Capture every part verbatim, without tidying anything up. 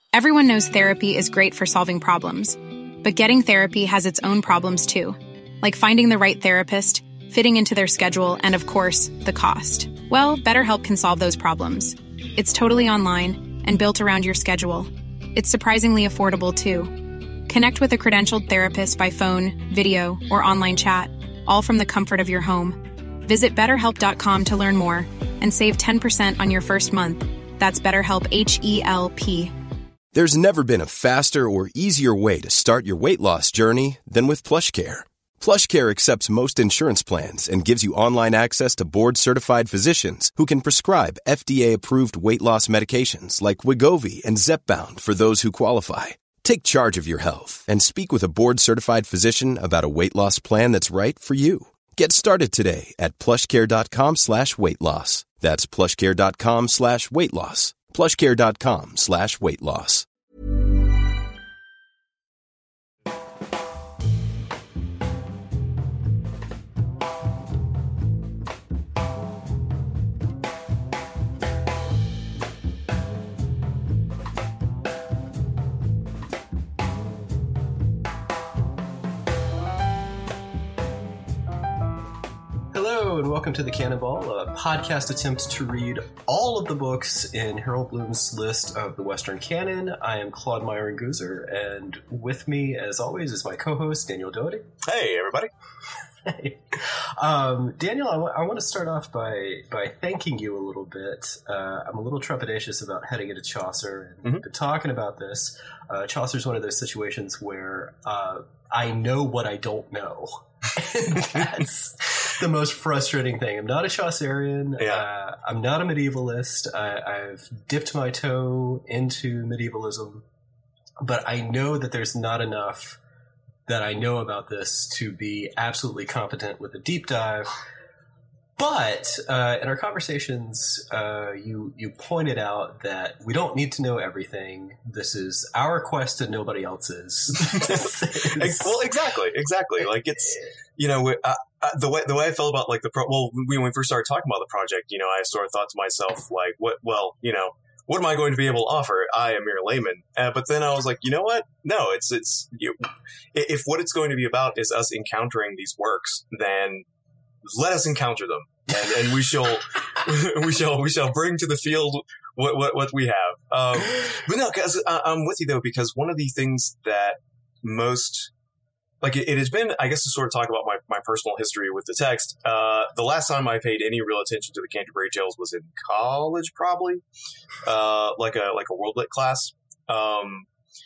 Everyone knows therapy is great for solving problems, but getting therapy has its own problems too, like finding the right therapist, fitting into their schedule, and of course, the cost. Well, BetterHelp can solve those problems. It's totally online and built around your schedule. It's surprisingly affordable too. Connect with a credentialed therapist by phone, video, or online chat, all from the comfort of your home. Visit better help dot com to learn more and save ten percent on your first month. That's BetterHelp, H E L P. There's never been a faster or easier way to start your weight loss journey than with PlushCare. PlushCare accepts most insurance plans and gives you online access to board-certified physicians who can prescribe F D A-approved weight loss medications like Wegovy and Zepbound for those who qualify. Take charge of your health and speak with a board-certified physician about a weight loss plan that's right for you. Get started today at plushcare.com slash weight loss. That's plushcare.com slash weight loss. plushcare.com slash weight loss. Hello and welcome to The Cannonball, a podcast attempt to read all of the books in Harold Bloom's list of the Western canon. I am Claude Myron-Gooser, and with me, as always, is my co-host, Daniel Doherty. Hey, everybody. Hey. Um, Daniel, I, w- I want to start off by, by thanking you a little bit. Uh, I'm a little trepidatious about heading into Chaucer, and Mm-hmm. we've been talking about this. Uh, Chaucer's one of those situations where uh, I know what I don't know. And that's the most frustrating thing. I'm not a Chaucerian. Yeah. Uh, I'm not a medievalist. I, I've dipped my toe into medievalism, but I know that there's not enough that I know about this to be absolutely competent with a deep dive. But uh, in our conversations, uh, you you pointed out that we don't need to know everything. This is our quest and nobody else's. is, well, exactly, exactly. Like it's, you know, uh, uh, the way the way I felt about like the pro. Well, when we first started talking about the project, you know, I sort of thought to myself, like, what? Well, you know, what am I going to be able to offer? I, a mere layman. Uh, but then I was like, you know what? No, it's it's you, if what it's going to be about is us encountering these works, then let us encounter them, and, and we shall, we shall, we shall bring to the field what what, what we have. Um, but no, because I'm with you though, because one of the things that most, like, it, it has been, I guess, to sort of talk about my, my personal history with the text. Uh, the last time I paid any real attention to the Canterbury Tales was in college, probably, uh, like a like a world lit class, um,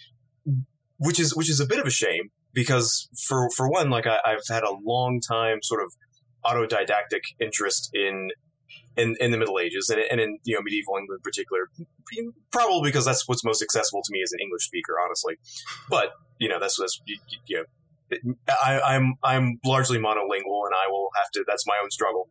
which is which is a bit of a shame because for for one, like I, I've had a long time sort of autodidactic interest in, in, in the Middle Ages and, and in, you know, medieval England in particular, probably because that's what's most accessible to me as an English speaker, honestly. But, you know, that's, that's, you, you know, I, I'm, I'm largely monolingual and I will have to, that's my own struggle.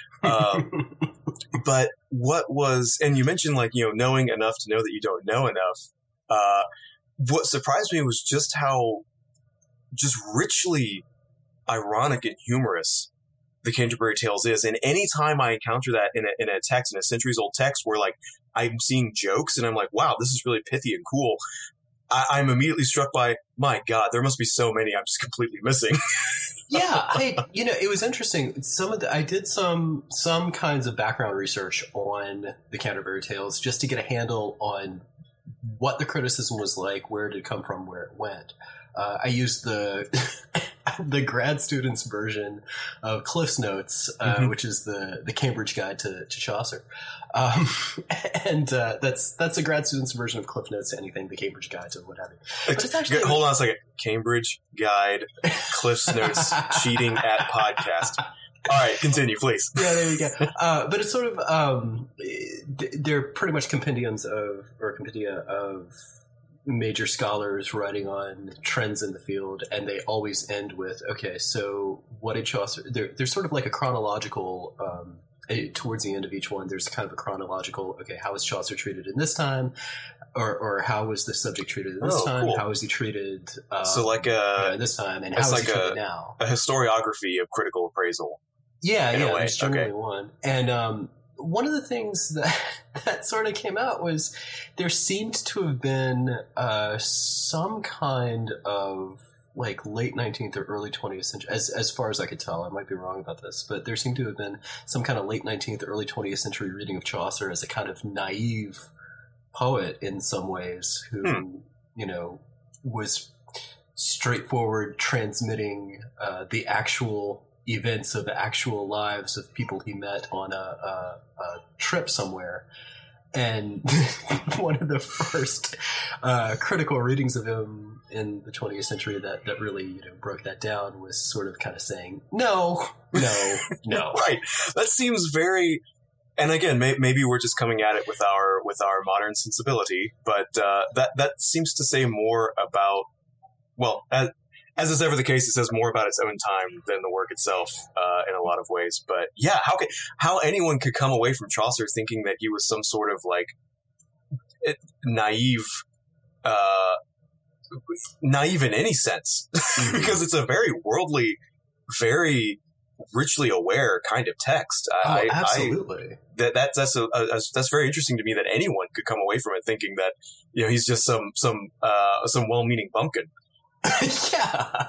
Um, but what was, and you mentioned like, you know, knowing enough to know that you don't know enough. Uh, what surprised me was just how just richly ironic and humorous the Canterbury Tales is. And any time I encounter that in a, in a text, in a centuries old text where like I'm seeing jokes and I'm like, wow, this is really pithy and cool, I, I'm immediately struck by, my God, there must be so many I'm just completely missing. Yeah, I, you know, it was interesting. Some of the, I did some some kinds of background research on the Canterbury Tales just to get a handle on what the criticism was like, where did it come from, where it went. Uh, I used the the grad students version of Cliff's Notes, uh, mm-hmm. which is the, the Cambridge Guide to, to Chaucer, um, and uh, that's that's a grad student's version of Cliff Notes to anything, the Cambridge Guide to what have you. But it's actually, hold on a second, Cambridge Guide, Cliff's Notes, cheating at podcast. All right, continue, please. Yeah, there you go. Uh, but it's sort of um, they're pretty much compendiums of or compendia of major scholars writing on trends in the field, and they always end with, okay, so what did Chaucer, they're, they're sort of like a chronological, um, towards the end of each one, there's kind of a chronological, okay, how was Chaucer treated in this time? Or, or how was the subject treated in this oh, time? Cool. How was he treated um, so like a, uh, this time? And how is like he treated a, now? A historiography of critical appraisal. Yeah, yeah, there's there's generally okay. one. And um, one of the things that that sort of came out was there seemed to have been uh, some kind of like late nineteenth or early twentieth century, as as far as I could tell. I might be wrong about this, but there seemed to have been some kind of late nineteenth, early twentieth century reading of Chaucer as a kind of naive poet in some ways, who hmm. you know was straightforward, transmitting uh, the actual events of the actual lives of people he met on a, a, a trip somewhere. And one of the first uh, critical readings of him in the twentieth century that, that really, you know, broke that down was sort of kind of saying, no, no, no. Right. That seems very, and again, may, maybe we're just coming at it with our with our modern sensibility, but uh, that that seems to say more about, well, as, as is ever the case, it says more about its own time than the work itself uh, in a lot of ways. But yeah, how could, how anyone could come away from Chaucer thinking that he was some sort of like naive, uh, naive in any sense, because it's a very worldly, very richly aware kind of text. Oh, I, absolutely. I, that, that's that's a, a, that's very interesting to me that anyone could come away from it thinking that, you know, he's just some some uh, some well-meaning bumpkin. Yeah.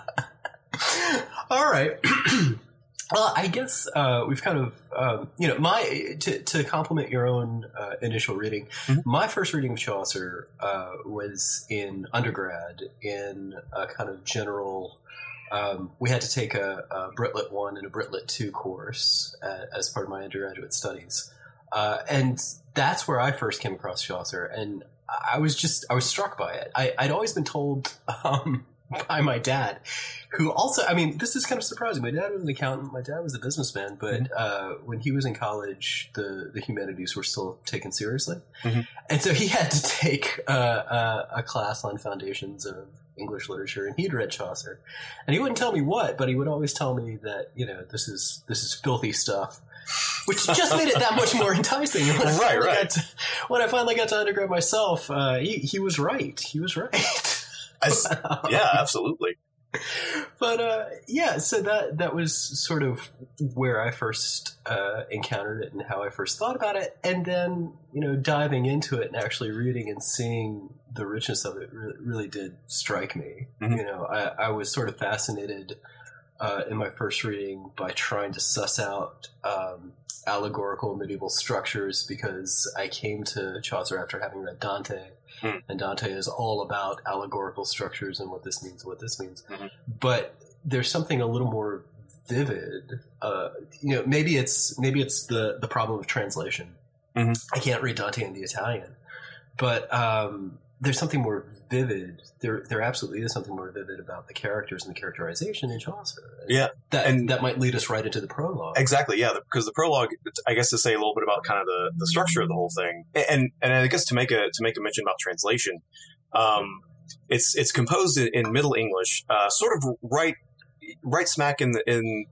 All right. Well, I guess uh, we've kind of, um, you know, my to to complement your own uh, initial reading. Mm-hmm. My first reading of Chaucer uh, was in undergrad in a kind of general. Um, we had to take a, a Brit-Lit one and a Brit-Lit two course uh, as part of my undergraduate studies, uh, and that's where I first came across Chaucer, and I was just I was struck by it. I, I'd always been told. Um, by my dad, who also, I mean, this is kind of surprising. My dad was an accountant. My dad was a businessman, but uh, when he was in college, the, the humanities were still taken seriously. Mm-hmm. And so he had to take uh, a, a class on foundations of English literature, and he'd read Chaucer. And he wouldn't tell me what, but he would always tell me that, you know, this is this is filthy stuff, which just made it that much more enticing. When I right, right. To, when I finally got to undergrad myself, uh, he, he was right. He was right. I, yeah, absolutely. But uh, yeah, so that that was sort of where I first uh, encountered it and how I first thought about it, and then you know diving into it and actually reading and seeing the richness of it really, really did strike me. Mm-hmm. You know, I, I was sort of fascinated uh, in my first reading by trying to suss out um, allegorical medieval structures, because I came to Chaucer after having read Dante. Mm. And Dante is all about allegorical structures and what this means and what this means. Mm-hmm. But there's something a little more vivid. Uh, you know, maybe it's maybe it's the, the problem of translation. Mm-hmm. I can't read Dante in the Italian, but um, there's something more vivid. There, there absolutely is something more vivid about the characters and the characterization in Chaucer. Yeah, that and that might lead us right into the prologue. Exactly. Yeah, because the prologue, I guess, to say a little bit about kind of the, the structure of the whole thing, and and I guess to make a to make a mention about translation, um, it's it's composed in, in Middle English, uh, sort of right right smack in the in.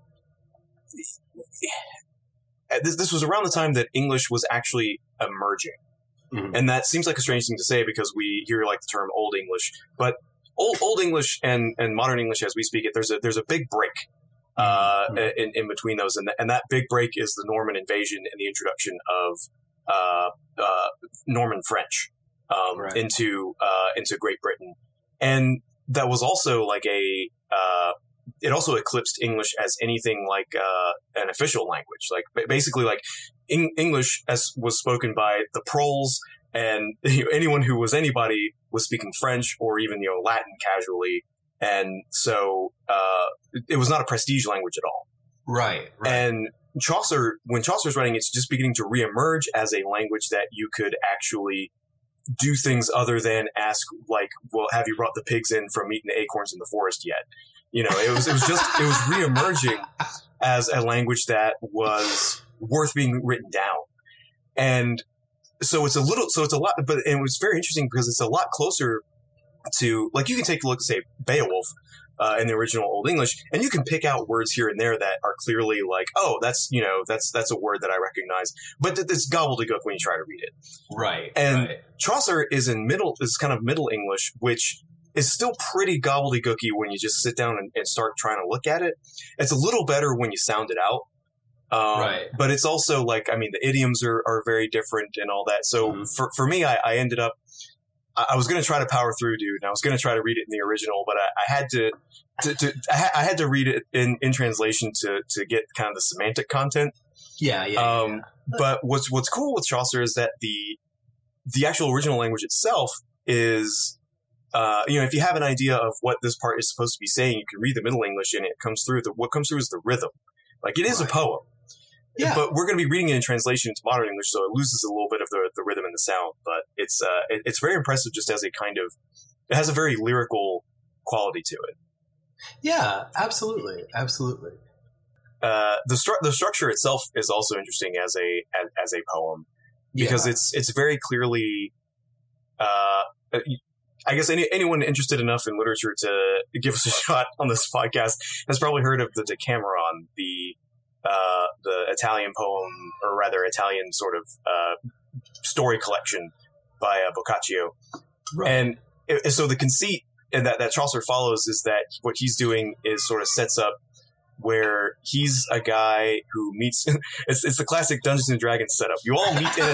This, this was around the time that English was actually emerging. Mm-hmm. And that seems like a strange thing to say because we hear like the term Old English, but Old Old English and, and Modern English as we speak it, there's a there's a big break uh, mm-hmm. in, in between those, and, th- and that big break is the Norman invasion and the introduction of uh, uh, Norman French um, right. into uh, into Great Britain, and that was also like a uh, it also eclipsed English as anything like uh, an official language, like basically like. English, as was spoken by the proles, and you know, anyone who was anybody was speaking French or even you know Latin casually, and so uh, it was not a prestige language at all. Right, right. And Chaucer, when Chaucer's writing, it's just beginning to reemerge as a language that you could actually do things other than ask, like, "Well, have you brought the pigs in from eating the acorns in the forest yet?" You know, it was it was just it was reemerging as a language that was worth being written down. And so it's a little, so it's a lot, but it was very interesting because it's a lot closer to, like, you can take a look at, say, Beowulf uh, in the original Old English, and you can pick out words here and there that are clearly like, oh, that's, you know, that's, that's a word that I recognize, but it's gobbledygook when you try to read it. Right. And right. Chaucer is in middle, is kind of Middle English, which is still pretty gobbledygooky when you just sit down and, and start trying to look at it. It's a little better when you sound it out. Um, Right. But it's also like, I mean, the idioms are, are very different and all that. So Mm-hmm. for, for me, I, I ended up, I, I was going to try to power through, dude. And I was going to try to read it in the original, but I, I had to, to, to I, ha- I had to read it in, in translation to, to get kind of the semantic content. Yeah, yeah, Um, yeah. But what's, what's cool with Chaucer is that the, the actual original language itself is, uh, you know, if you have an idea of what this part is supposed to be saying, you can read the Middle English and it comes through. The, what comes through is the rhythm. Like, it is Right. a poem. Yeah. But we're going to be reading it in translation into modern English, so it loses a little bit of the, the rhythm and the sound. But it's uh, it, it's very impressive just as a kind of, it has a very lyrical quality to it. Yeah, absolutely, absolutely. Uh, the stru- the structure itself is also interesting as a as, as a poem because Yeah. it's it's very clearly. Uh, I guess any, anyone interested enough in literature to give us a shot on this podcast has probably heard of the Decameron, the uh, the Italian poem, or rather Italian sort of uh, story collection by uh, Boccaccio. Right. And it, so the conceit and that, that Chaucer follows is that what he's doing is sort of sets up where he's a guy who meets it's, it's the classic Dungeons and Dragons setup. You all meet in a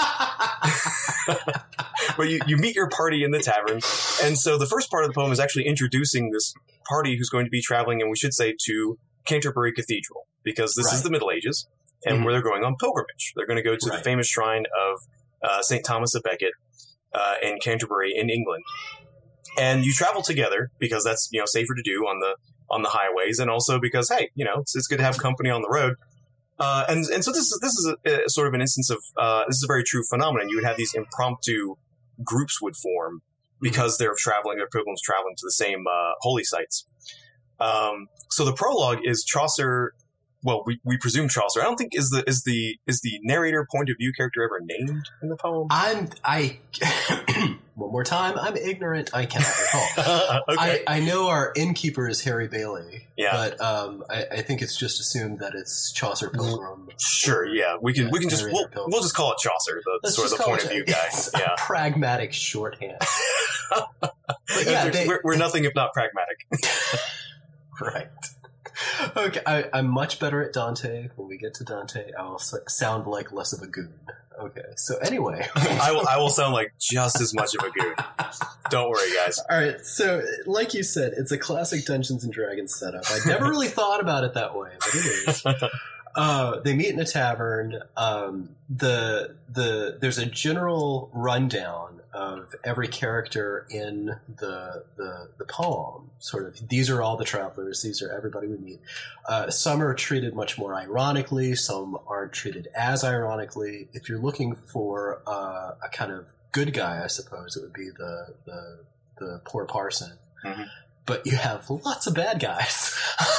tavern. But you, you meet your party in the tavern. And so the first part of the poem is actually introducing this party who's going to be traveling, and we should say, to Canterbury Cathedral, because this Right. is the Middle Ages, and Mhm. where they're going on pilgrimage. They're going to go to Right. the famous shrine of uh, Saint Thomas of Becket uh, in Canterbury in England. And you travel together because that's, you know, safer to do on the on the highways, and also because, hey, you know, it's, it's good to have company on the road. Uh, and and so this is this is a, a sort of an instance of uh, this is a very true phenomenon. You would have these impromptu groups would form because they're traveling, they're pilgrims traveling to the same uh, holy sites. Um, so the prologue is Chaucer. Well, we, we presume Chaucer. I don't think is the is the is the narrator point of view character ever named in the poem. I'm I one more time. I'm ignorant. I cannot recall. Okay. I, I know our innkeeper is Harry Bailey. Yeah. but um, I, I think it's just assumed that it's Chaucer Pilgrim. Sure, yeah, we can Yeah, we can just narrator we'll, Pilgrim. we'll just call it Chaucer, the Let's sort of just the call point it- of view guy. it's Yeah, a pragmatic shorthand. But yeah, they, we're, we're nothing if not pragmatic. right. Okay, I, I'm much better at Dante. When we get to Dante, I will s- sound like less of a goon. Okay, so anyway. I will I will sound like just as much of a goon. Don't worry, guys. All right, so like you said, it's a classic Dungeons and Dragons setup. I never really thought about it that way, but it is. Uh, they meet in a tavern. Um, the the there's a general rundown of every character in the the the poem. Sort of, these are all the travelers. These are everybody we meet. Uh, some are treated much more ironically. Some aren't treated as ironically. If you're looking for uh, a kind of good guy, I suppose it would be the the, the poor parson. Mhm. But you have lots of bad guys.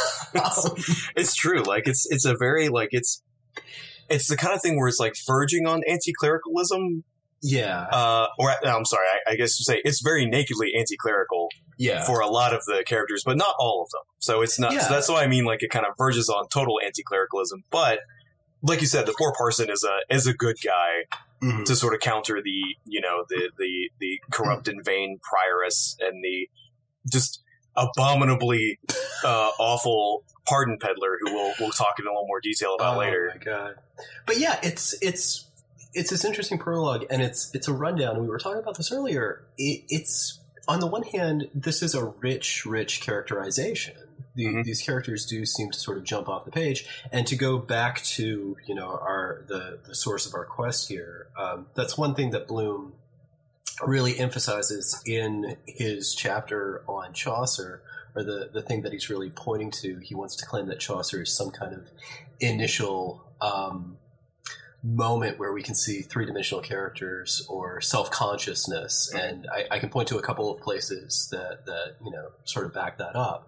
um, It's true. Like it's it's a very like it's it's the kind of thing where it's like verging on anti-clericalism. yeah, Uh, or no, I'm sorry, I, I guess to say it's very nakedly anti-clerical yeah. for a lot of the characters, but not all of them. So it's not. Yeah. So that's why I mean, like it kind of verges on total anti-clericalism. But like you said, the poor parson is a is a good guy Mhm. to sort of counter the you know the the the corrupt and vain prioress and the just abominably uh, awful pardon peddler who we'll we'll talk in a little more detail about oh later. my god! But yeah, it's it's it's this interesting prologue, and it's it's a rundown. We were talking about this earlier. It, it's on the one hand, this is a rich, rich characterization. The, Mhm. These characters do seem to sort of jump off the page, and to go back to you know our the the source of our quest here. Um, that's one thing that Bloom really emphasizes in his chapter on Chaucer, or the, the thing that he's really pointing to. He wants to claim that Chaucer is some kind of initial um, moment where we can see three-dimensional characters or self-consciousness, and I, I can point to a couple of places that, that you know sort of back that up.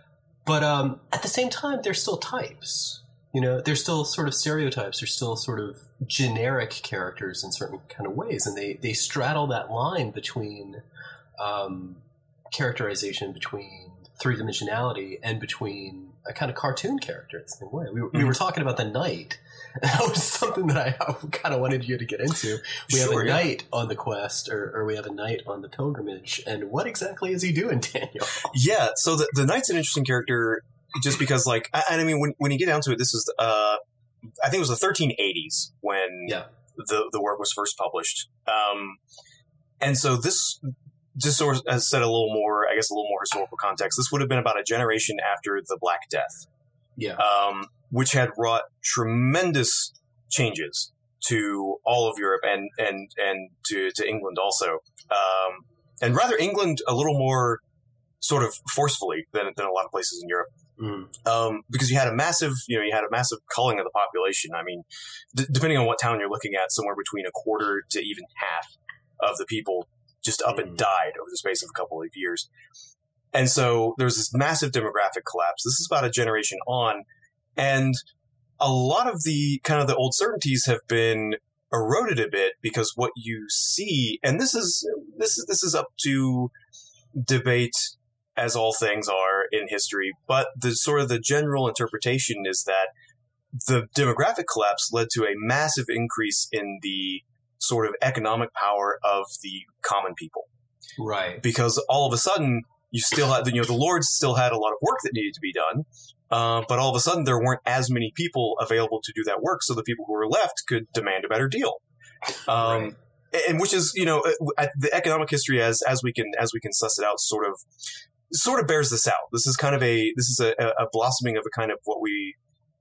But um, at the same time, they're still types. You know, they're still sort of stereotypes. They're still sort of generic characters in certain kind of ways, and they, they straddle that line between um, characterization, between three-dimensionality, and between a kind of cartoon character in the same way. We, we were talking about the knight. That was something that I kind of wanted you to get into. We Sure, have a yeah. knight on the quest, or, or we have a knight on the pilgrimage, and what exactly is he doing, Daniel? Yeah, so the the knight's an interesting character just because, like, I- and I mean, when when you get down to it, this is uh, I think it was the thirteen eighties when Yeah. the the work was first published. Um, and so this just sort of has set a little more, I guess, a little more historical context. This would have been about a generation after the Black Death, Yeah. um, which had wrought tremendous changes to all of Europe and and and to, to England also, um, and rather England a little more sort of forcefully than than a lot of places in Europe. Mm. Um, because you had a massive, you know, you had a massive culling of the population. I mean, d- depending on what town you're looking at, somewhere between a quarter to even half of the people just up and died over the space of a couple of years. And so there's this massive demographic collapse. This is about a generation on, and a lot of the kind of the old certainties have been eroded a bit because what you see, and this is this is this is up to debate, as all things are in history, but the sort of the general interpretation is that the demographic collapse led to a massive increase in the sort of economic power of the common people. Right. Because all of a sudden, you still had, you know, the lords still had a lot of work that needed to be done, uh, but all of a sudden there weren't as many people available to do that work, so the people who were left could demand a better deal. Um, Right. And which is, you know, the economic history as as we can as we can suss it out, sort of sort of bears this out. This is kind of a this is a, a blossoming of a kind of what we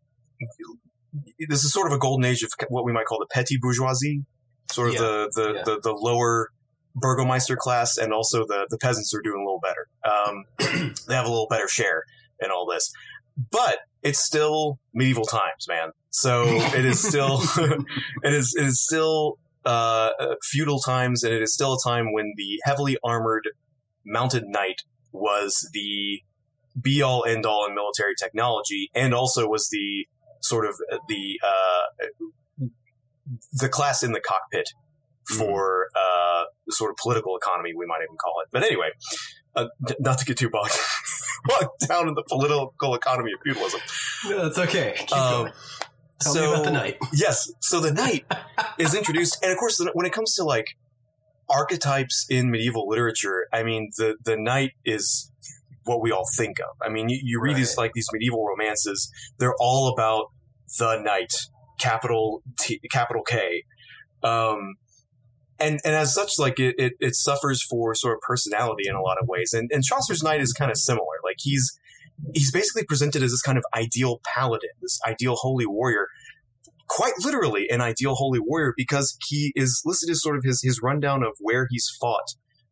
this is sort of a golden age of what we might call the petty bourgeoisie, sort of Yeah. the the, Yeah. the the lower burgomeister class, and also the the peasants are doing a little better. Um, they have a little better share in all this, but it's still medieval times, man. So it is still it is it is still uh, feudal times, and it is still a time when the heavily armored mounted knight was the be all end all in military technology, and also was the sort of the uh, the class in the cockpit for uh, the sort of political economy, we might even call it. But anyway, uh, not to get too bogged, bogged down in the political economy of feudalism. No, that's okay. Keep Um, going. Tell so, me about the knight. Yes, so the knight is introduced, and of course, when it comes to like archetypes in medieval literature, I mean, the the knight is what we all think of. I mean, you, you read Right. these like these medieval romances; they're all about the knight, capital T, capital K, um, and and as such, like it, it it suffers for sort of personality in a lot of ways. And and Chaucer's knight is kind of similar. Like he's he's basically presented as this kind of ideal paladin, this ideal holy warrior. Quite literally an ideal holy warrior, because he is listed as sort of his, his rundown of where he's fought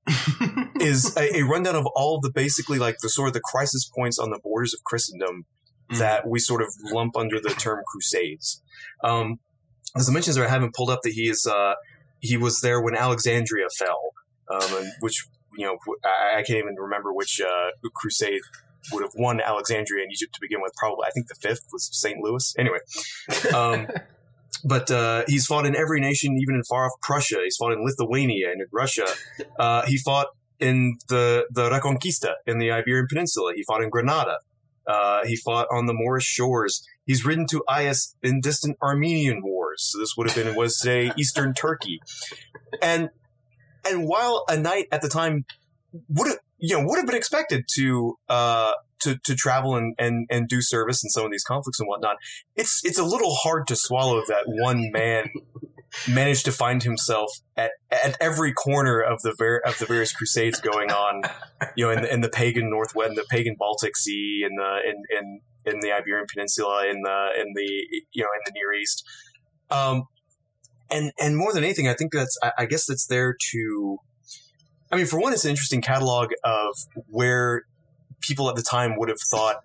is a, a rundown of all of the basically like the sort of the crisis points on the borders of Christendom Mm. that we sort of lump under the term crusades. Um, as I mentioned there, I haven't pulled up that he is, uh, he was there when Alexandria fell, um, and which, you know, I, I can't even remember which, uh, crusade would have won Alexandria in Egypt to begin with. Probably, I think the fifth was Saint Louis. Anyway, um, but uh, he's fought in every nation, even in far off Prussia. He's fought in Lithuania and in Russia. Uh, he fought in the the Reconquista in the Iberian Peninsula. He fought in Granada. Uh, he fought on the Moorish shores. He's ridden to Aias in distant Armenian wars. So this would have been was today Eastern Turkey. And and while a knight at the time would have you know would have been expected to uh to to travel and, and and do service in some of these conflicts and whatnot, it's it's a little hard to swallow that one man managed to find himself at at every corner of the ver- of the various crusades going on, you know, in the, in the pagan Northwest, in the pagan Baltic Sea, in the in in in the Iberian Peninsula, in the in the you know in the Near East. Um, and and more than anything, I think that's I, I guess that's there to. I mean, for one, it's an interesting catalog of where people at the time would have thought,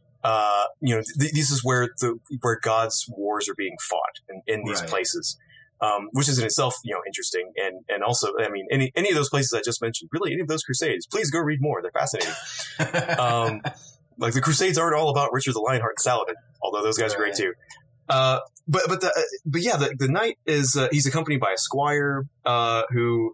uh, you know, th- this is where the where God's wars are being fought in, in these Right. places, um, which is in itself, you know, interesting. And and also, I mean, any any of those places I just mentioned, really, any of those crusades, please go read more. They're fascinating. um, like the crusades aren't all about Richard the Lionheart and Saladin, although those guys are great Right. too. Uh, but but the, but yeah, the the knight is uh, he's accompanied by a squire uh, who.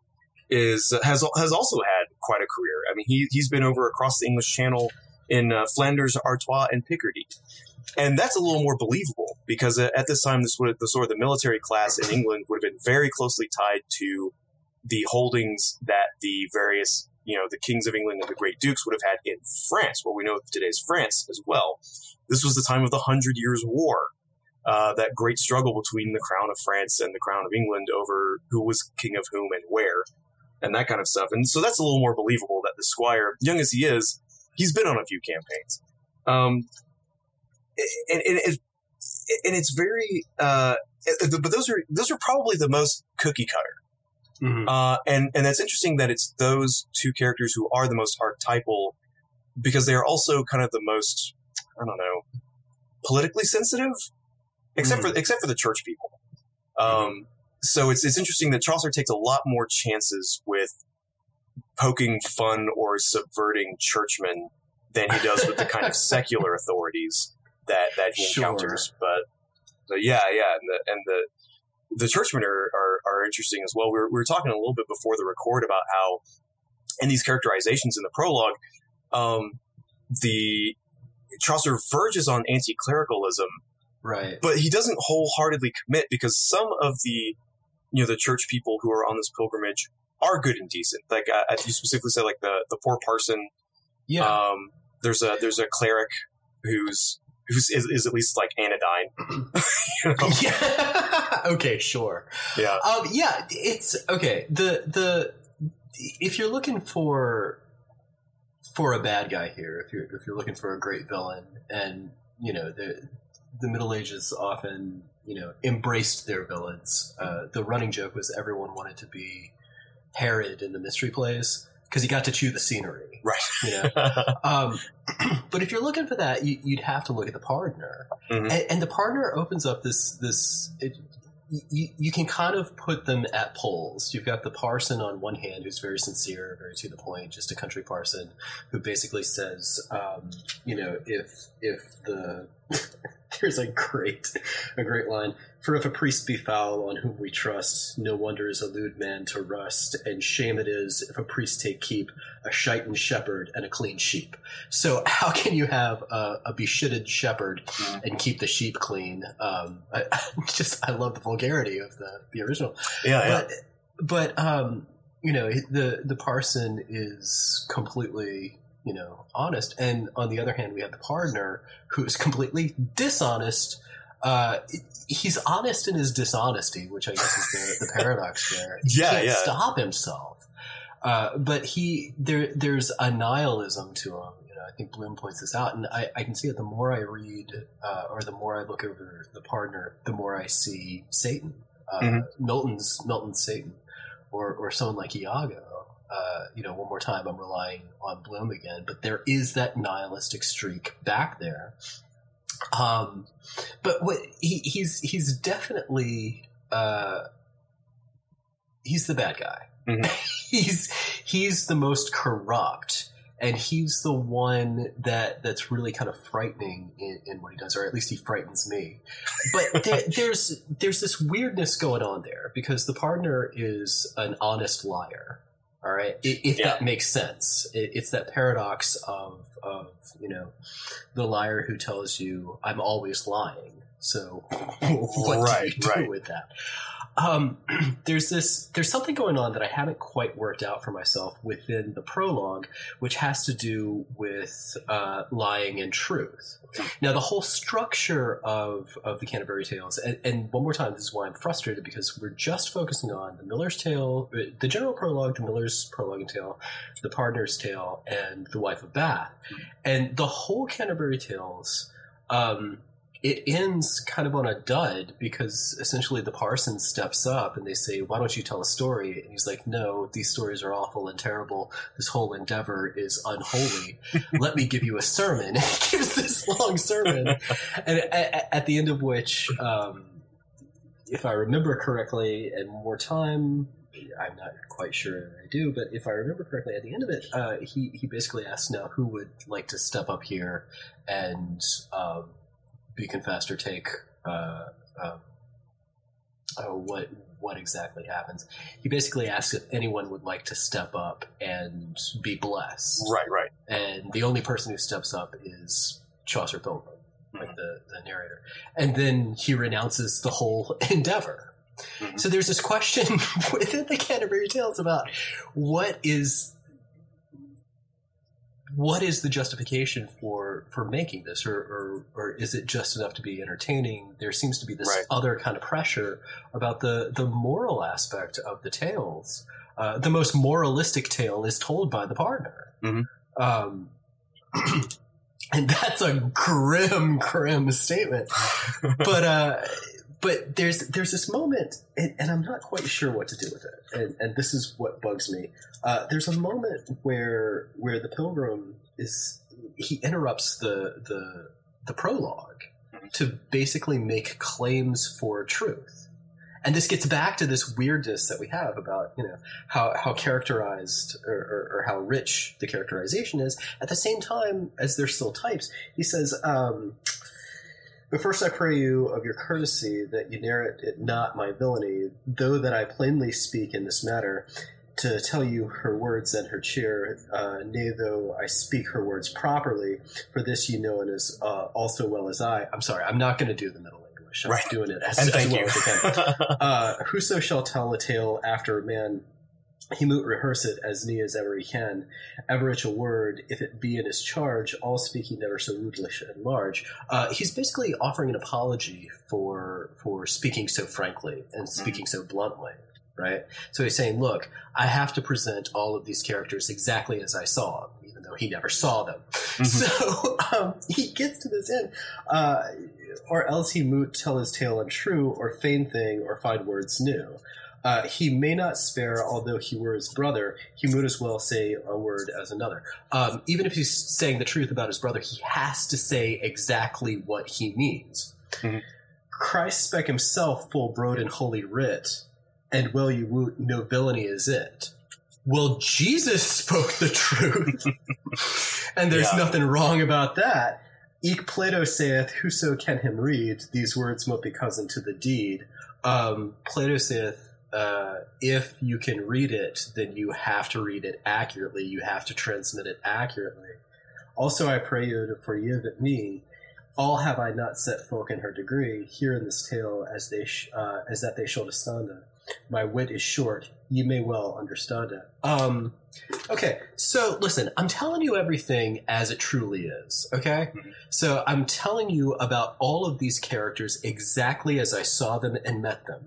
Is has has also had quite a career. I mean, he he's been over across the English Channel in uh, Flanders, Artois, and Picardy, and that's a little more believable because uh, at this time, this would the sort of the military class in England would have been very closely tied to the holdings that the various you know the kings of England and the great dukes would have had in France, what we know of today's France as well. This was the time of the Hundred Years' War. uh, that great struggle between the crown of France and the crown of England over who was king of whom and where, and that kind of stuff. And so that's a little more believable that the squire, young as he is, he's been on a few campaigns. Um, and, and, and, and it's very, uh, but those are, those are probably the most cookie cutter. Mm-hmm. Uh, and, and that's interesting that it's those two characters who are the most archetypal, because they are also kind of the most, I don't know, politically sensitive, except mm-hmm. for, except for the church people. Um, mm-hmm. So it's, it's interesting that Chaucer takes a lot more chances with poking fun or subverting churchmen than he does with the kind of secular authorities that, that he sure. encounters. But, but yeah, yeah. And the, and the, the churchmen are, are, are interesting as well. We were, we were talking a little bit before the record about how in these characterizations in the prologue, um, the Chaucer verges on anti-clericalism, right? But he doesn't wholeheartedly commit, because some of the, you know, the church people who are on this pilgrimage are good and decent. Like uh, you specifically said, like the, the poor parson. Yeah. Um, there's a there's a cleric who's who's is, is at least like anodyne. You know? Yeah. Okay. Sure. Yeah. Um. Yeah. It's okay. The the if you're looking for for a bad guy here, if you're if you're looking for a great villain, and you know the the Middle Ages often you know embraced their villains. Uh, the running joke was everyone wanted to be Herod in the mystery plays because he got to chew the scenery, right? You know. um, but if you're looking for that, you, you'd have to look at the Pardoner, mm-hmm. and, and the Pardoner opens up this this. It, You, you can kind of put them at poles. You've got the parson on one hand, who's very sincere, very to the point, just a country parson, who basically says, um, you know, if if the there's a great a great line. For if a priest be foul on whom we trust, no wonder is a lewd man to rust, and shame it is if a priest take keep a shiten shepherd and a clean sheep. So how can you have a, a beshitted shepherd and keep the sheep clean? Um, I, I just I love the vulgarity of the, the original. Yeah, but, yeah. But um, you know, the the parson is completely you know honest, and on the other hand, we have the Pardoner who is completely dishonest. Uh, he's honest in his dishonesty, which I guess is the, the paradox there. He yeah, can't yeah. stop himself. Uh, but he there there's a nihilism to him. You know, I think Bloom points this out, and I, I can see it. The more I read, uh, or the more I look over the Pardoner, the more I see Satan. Uh, mm-hmm. Milton's Milton's Satan, or or someone like Iago. Uh, you know, one more time, I'm relying on Bloom again, but there is that nihilistic streak back there. Um, but what he, he's he's definitely uh, he's the bad guy. Mm-hmm. he's he's the most corrupt, and he's the one that that's really kind of frightening in, in what he does, or at least he frightens me. But there, there's there's this weirdness going on there, because the Pardoner is an honest liar. All right, if yeah. that makes sense. It's that paradox of, of, you know, the liar who tells you, I'm always lying. So what right, do you do right. with that? Um, there's this, there's something going on that I haven't quite worked out for myself within the prologue, which has to do with uh, lying and truth. Now, the whole structure of, of the Canterbury Tales, and, and one more time, this is why I'm frustrated, because we're just focusing on the Miller's Tale, the general prologue, the Miller's prologue and tale, the Pardoner's Tale, and the Wife of Bath. And the whole Canterbury Tales, um, it ends kind of on a dud, because essentially the parson steps up and they say, why don't you tell a story? And he's like, no, these stories are awful and terrible. This whole endeavor is unholy. Let me give you a sermon. And he gives this long sermon. And at, at the end of which, um, if I remember correctly, and more time, I'm not quite sure that I do, but if I remember correctly, at the end of it, uh, he, he basically asks now who would like to step up here and um, be confessed or take uh, uh, uh, what what exactly happens. He basically asks if anyone would like to step up and be blessed. Right, right. And the only person who steps up is Chaucer Pilgrim, like mm-hmm. the, the narrator. And then he renounces the whole endeavor. Mm-hmm. So there's this question within the Canterbury Tales about what is what is the justification for for making this, or, or or is it just enough to be entertaining? There seems to be this right. other kind of pressure about the the moral aspect of the tales. Uh, the most moralistic tale is told by the partner, mm-hmm. um, and that's a grim, grim statement. But uh, but there's there's this moment, and, and I'm not quite sure what to do with it, and, and this is what bugs me. Uh, there's a moment where where the pilgrim is he interrupts the the the prologue to basically make claims for truth, and this gets back to this weirdness that we have about you know how how characterized or, or, or how rich the characterization is. At the same time as they're still types, he says. Um, But first I pray you of your courtesy that you narrate it not my villainy, though that I plainly speak in this matter, to tell you her words and her cheer, uh, nay, though I speak her words properly, for this you know and as uh, also well as I. I'm sorry, I'm not going to do the Middle English. I'm right. doing it as, and as thank well you. as I can. uh, whoso shall tell a tale after a man, he moot rehearse it as near as ever he can. Average a word, if it be in his charge, all speaking never so rudelish and large. Uh, he's basically offering an apology for for speaking so frankly and speaking mm-hmm. so bluntly, right? So he's saying, look, I have to present all of these characters exactly as I saw them, even though he never saw them. Mm-hmm. So um, he gets to this end. Uh, or else he moot tell his tale untrue, or feign thing, or find words new. Uh, he may not spare, although he were his brother. He would as well say a word as another. Um, even if he's saying the truth about his brother, he has to say exactly what he means. Mm-hmm. Christ spake himself full broad and holy writ, and well you woot, no villainy is it. Well, Jesus spoke the truth, and there's yeah. nothing wrong about that. Eke Plato saith, whoso can him read, these words mote be cousin to the deed. Um, Plato saith, Uh, if you can read it, then you have to read it accurately. You have to transmit it accurately. Also, I pray you to forgive it me. All have I not set folk in her degree, here in this tale, as they sh- uh, as that they shall understand it. My wit is short, ye may well understand it. Um, okay, so listen, I'm telling you everything as it truly is, okay? Mm-hmm. So I'm telling you about all of these characters exactly as I saw them and met them.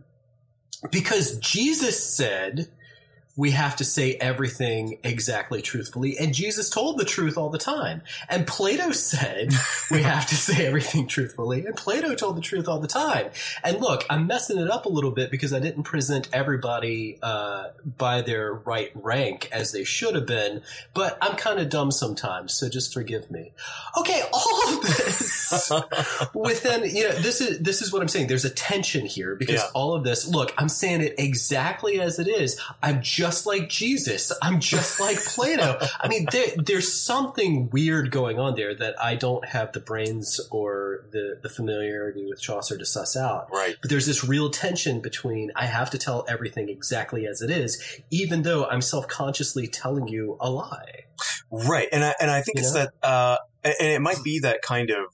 Because Jesus said we have to say everything exactly truthfully, and Jesus told the truth all the time. And Plato said we have to say everything truthfully, and Plato told the truth all the time. And look, I'm messing it up a little bit because I didn't present everybody uh, by their right rank as they should have been, but I'm kind of dumb sometimes, so just forgive me. Okay, all of this within, you know, this is this is what I'm saying. There's a tension here because yeah. all of this, look, I'm saying it exactly as it is. I'm just Just like Jesus. I'm just like Plato. I mean, there, there's something weird going on there that I don't have the brains or the, the familiarity with Chaucer to suss out. Right. But there's this real tension between I have to tell everything exactly as it is, even though I'm self-consciously telling you a lie. Right. And I, and I think you it's know? that, uh, and it might be that kind of,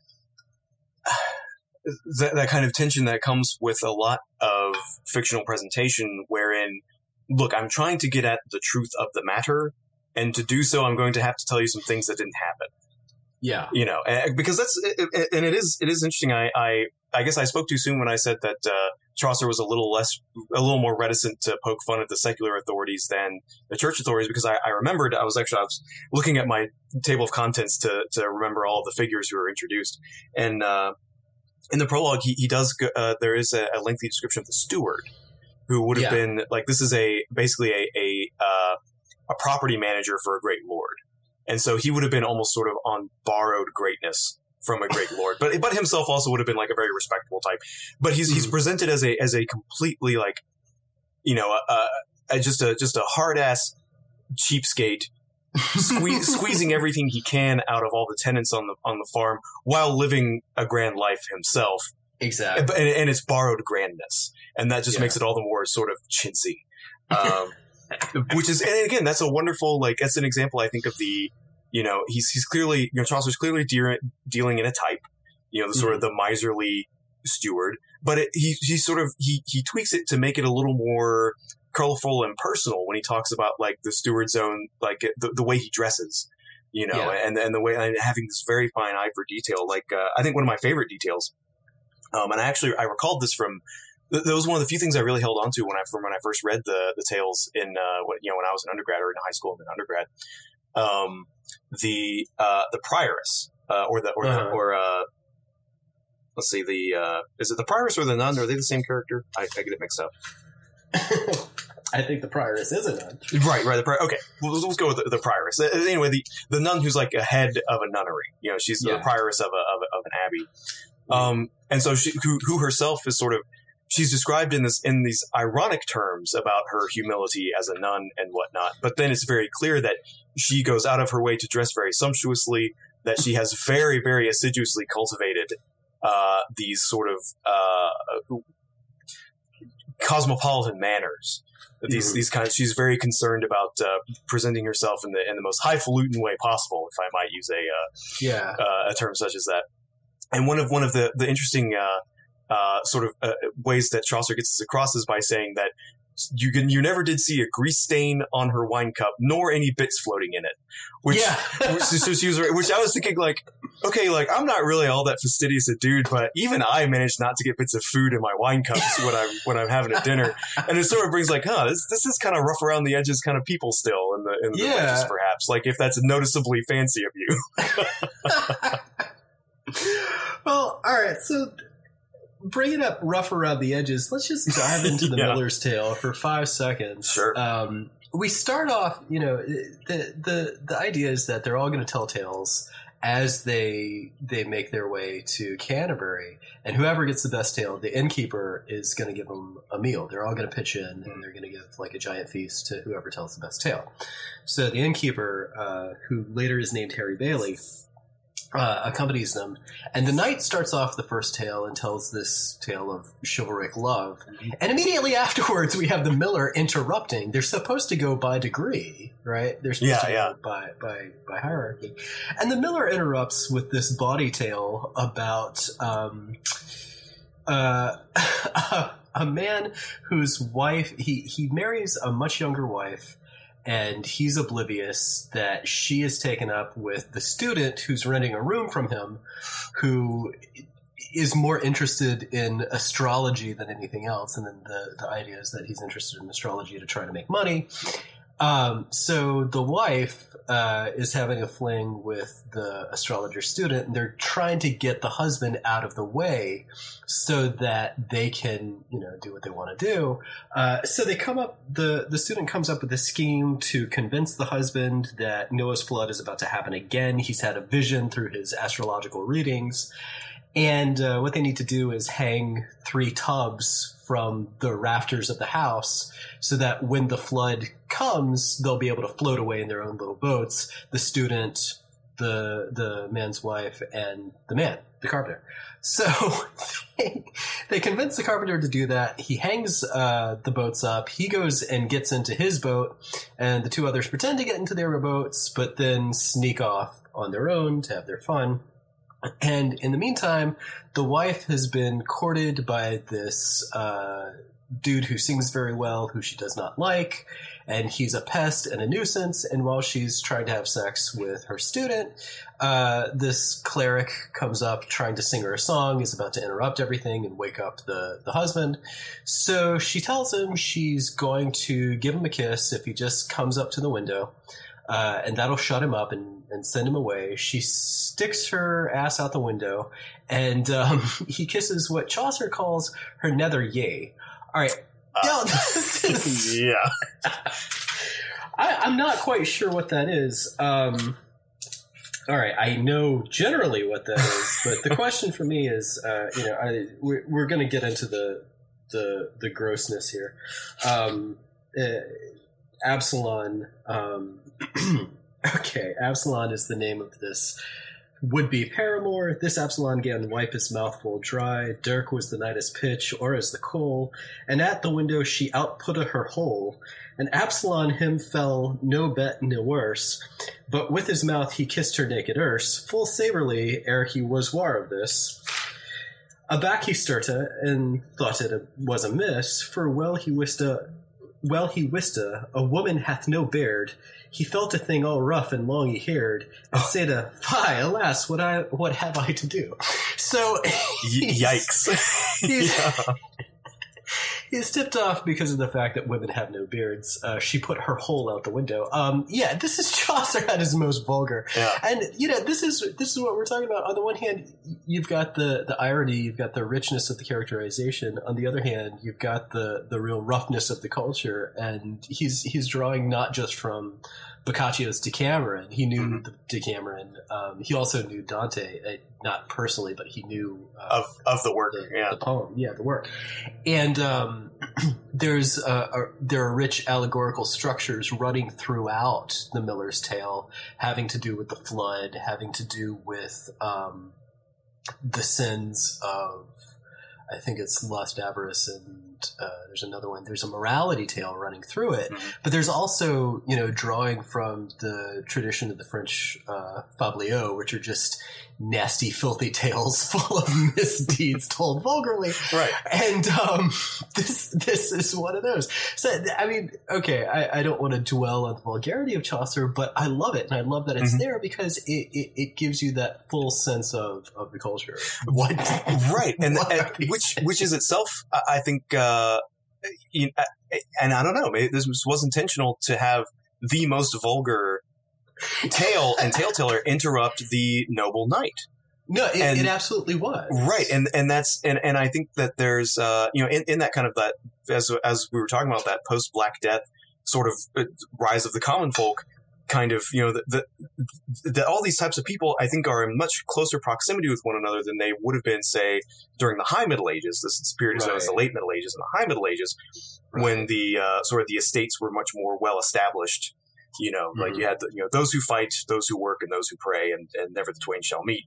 that, that kind of tension that comes with a lot of fictional presentation wherein, look, I'm trying to get at the truth of the matter, and to do so, I'm going to have to tell you some things that didn't happen. Yeah, you know, because that's and it is it is interesting. I I, I guess I spoke too soon when I said that uh, Chaucer was a little less, a little more reticent to poke fun at the secular authorities than the church authorities, because I, I remembered I was actually I was looking at my table of contents to to remember all of the figures who were introduced, and uh, in the prologue, he he does go, uh, there is a, a lengthy description of the steward, who would have yeah. been like, this is a basically a a, uh, a property manager for a great lord, and so he would have been almost sort of on borrowed greatness from a great lord, but but himself also would have been like a very respectable type. But he's mm. he's presented as a as a completely like, you know, a, a just a just a hard ass cheapskate, squeeze, squeezing everything he can out of all the tenants on the on the farm while living a grand life himself. Exactly, and, and it's borrowed grandness. And that just yeah. makes it all the more sort of chintzy. Um, which is, and again, that's a wonderful, like, that's an example, I think, of the, you know, he's, he's clearly, you know, Chaucer's clearly de- dealing in a type, you know, the mm-hmm. sort of the miserly steward, but it, he, he sort of, he, he tweaks it to make it a little more colorful and personal when he talks about, like, the steward's own, like, the, the way he dresses. you know, Yeah. and and the way and having this very fine eye for detail. Like uh, I think one of my favorite details, um, and I actually I recalled this from. That was one of the few things I really held on to when I from when I first read the the tales in uh, what, you know when I was an undergrad or in high school and an undergrad. Um, the uh, the prioress uh, or the or Uh-huh. the, or uh, let's see the uh, is it the prioress or the nun? Are they the same character? I, I get it mixed up. I think the prioress is a nun. Right, right. The pri- okay, well, let's, let's go with the, the prioress. Uh, Anyway, the the nun who's like a head of a nunnery. You know, she's Yeah. the prioress of a of, a, of an abbey. Um, and so she who, who herself is sort of. She's described in this in these ironic terms about her humility as a nun and whatnot, but then it's very clear that she goes out of her way to dress very sumptuously, that she has very, very assiduously cultivated uh, these sort of uh, cosmopolitan manners. These Mhm. these kinds. She's very concerned about uh, presenting herself in the in the most highfalutin way possible, if I might use a uh, Yeah. uh, a term such as that. And one of one of the the interesting uh, uh, sort of uh, ways that Chaucer gets this across is by saying that you can you never did see a grease stain on her wine cup, nor any bits floating in it. Which, Yeah. which, so she was, which I was thinking, like, okay, like I'm not really all that fastidious a dude, but even I managed not to get bits of food in my wine cups when I'm when I'm having a dinner, and it sort of brings like, huh, this this is kind of rough around the edges, kind of people still in the in the Yeah. wedges, perhaps. Like if that's noticeably fancy of you. Well, all right. So, bring it up rough around the edges. Let's just dive into the Yeah. Miller's Tale for five seconds. Sure. Um, we start off. You know, the the the idea is that they're all going to tell tales as they they make their way to Canterbury, and whoever gets the best tale, the innkeeper is going to give them a meal. They're all going to pitch in, and they're going to give like a giant feast to whoever tells the best tale. So the innkeeper, uh, who later is named Harry Bailey, uh, accompanies them, and the knight starts off the first tale and tells this tale of chivalric love, and immediately afterwards we have the miller interrupting. They're supposed to go by degree, right? They're supposed Yeah, to go yeah. by by by hierarchy, and the miller interrupts with this bawdy tale about um, uh, a man whose wife he he marries a much younger wife. And he's oblivious that she is taken up with the student who's renting a room from him, who is more interested in astrology than anything else. And then the, the idea is that he's interested in astrology to try to make money. Um, so the wife uh, is having a fling with the astrologer student, and they're trying to get the husband out of the way so that they can, you know, do what they want to do. Uh, so they come up, the, the student comes up with a scheme to convince the husband that Noah's flood is about to happen again. He's had a vision through his astrological readings. And uh, what they need to do is hang three tubs from the rafters of the house so that when the flood comes, they'll be able to float away in their own little boats, the student, the the man's wife, and the man, the carpenter. So they, they convince the carpenter to do that. He hangs uh, the boats up. He goes and gets into his boat, and the two others pretend to get into their boats, but then sneak off on their own to have their fun. And in the meantime, the wife has been courted by this uh, dude who sings very well, who she does not like, and he's a pest and a nuisance. And while she's trying to have sex with her student, uh, this cleric comes up trying to sing her a song, is about to interrupt everything and wake up the, the husband. So she tells him she's going to give him a kiss if he just comes up to the window. Uh, and that'll shut him up and, and send him away. She sticks her ass out the window, and um, he kisses what Chaucer calls her nether yea. All right. Now, this is, Yeah. I, I'm not quite sure what that is. Um, all right, I know generally what that is, but the question for me is, uh, you know, I, we're, we're going to get into the the the grossness here. Um, uh, Absalom. Um, okay, Absalom is the name of this would-be paramour. This Absalom gan wipe his mouth full dry. Dirk was the night as pitch, or as the coal. And at the window she outputta her hole. And Absalom him fell no bet no worse. But with his mouth he kissed her naked erse, full savorly ere he was war of this. Aback he stirta, and thought it was amiss, for well he wista well he wista, a woman hath no beard. He felt a thing all rough and longy haired, and oh. said, "Fie, alas, what I what have I to do?" So, y- yikes! He's, yeah. He's tipped off because of the fact that women have no beards. Uh, she put her hole out the window. Um, yeah, this is Chaucer at his most vulgar, yeah. and you know this is this is what we're talking about. On the one hand, you've got the, the irony, you've got the richness of the characterization. On the other hand, you've got the, the real roughness of the culture, and he's he's drawing not just from Boccaccio's Decameron. He knew mm-hmm. the Decameron. Um, he also knew Dante, uh, not personally, but he knew uh, of of the work, the, yeah, the poem, yeah, the work. And um, there's uh, a, there are rich allegorical structures running throughout the Miller's Tale, having to do with the flood, having to do with um, the sins of, I think it's lust, avarice, and uh, there's another one. There's a morality tale running through it, mm-hmm. but there's also, you know, drawing from the tradition of the French uh, fabliaux, which are just nasty, filthy tales full of misdeeds told vulgarly. Right. And um, this this is one of those. So, I mean, okay, I, I don't want to dwell on the vulgarity of Chaucer, but I love it, and I love that it's mm-hmm. there because it, it, it gives you that full sense of, of the culture. What? Right. And, what and which which is itself, I think, uh, you know, and I don't know, maybe this was intentional to have the most vulgar tale and tale-teller interrupt the noble knight. No, it, and, it absolutely was. Right. And, and that's, and, and I think that there's, uh, you know, in, in that kind of that, as, as we were talking about that post-Black Death sort of rise of the common folk kind of, you know, the, the, the, all these types of people, I think, are in much closer proximity with one another than they would have been, say, during the High Middle Ages. This period is known as the Late Middle Ages and the High Middle Ages, right. when the, uh, sort of the estates were much more well-established. You know, mm-hmm. like you had, the, you know, those who fight, those who work, and those who pray, and, and never the twain shall meet.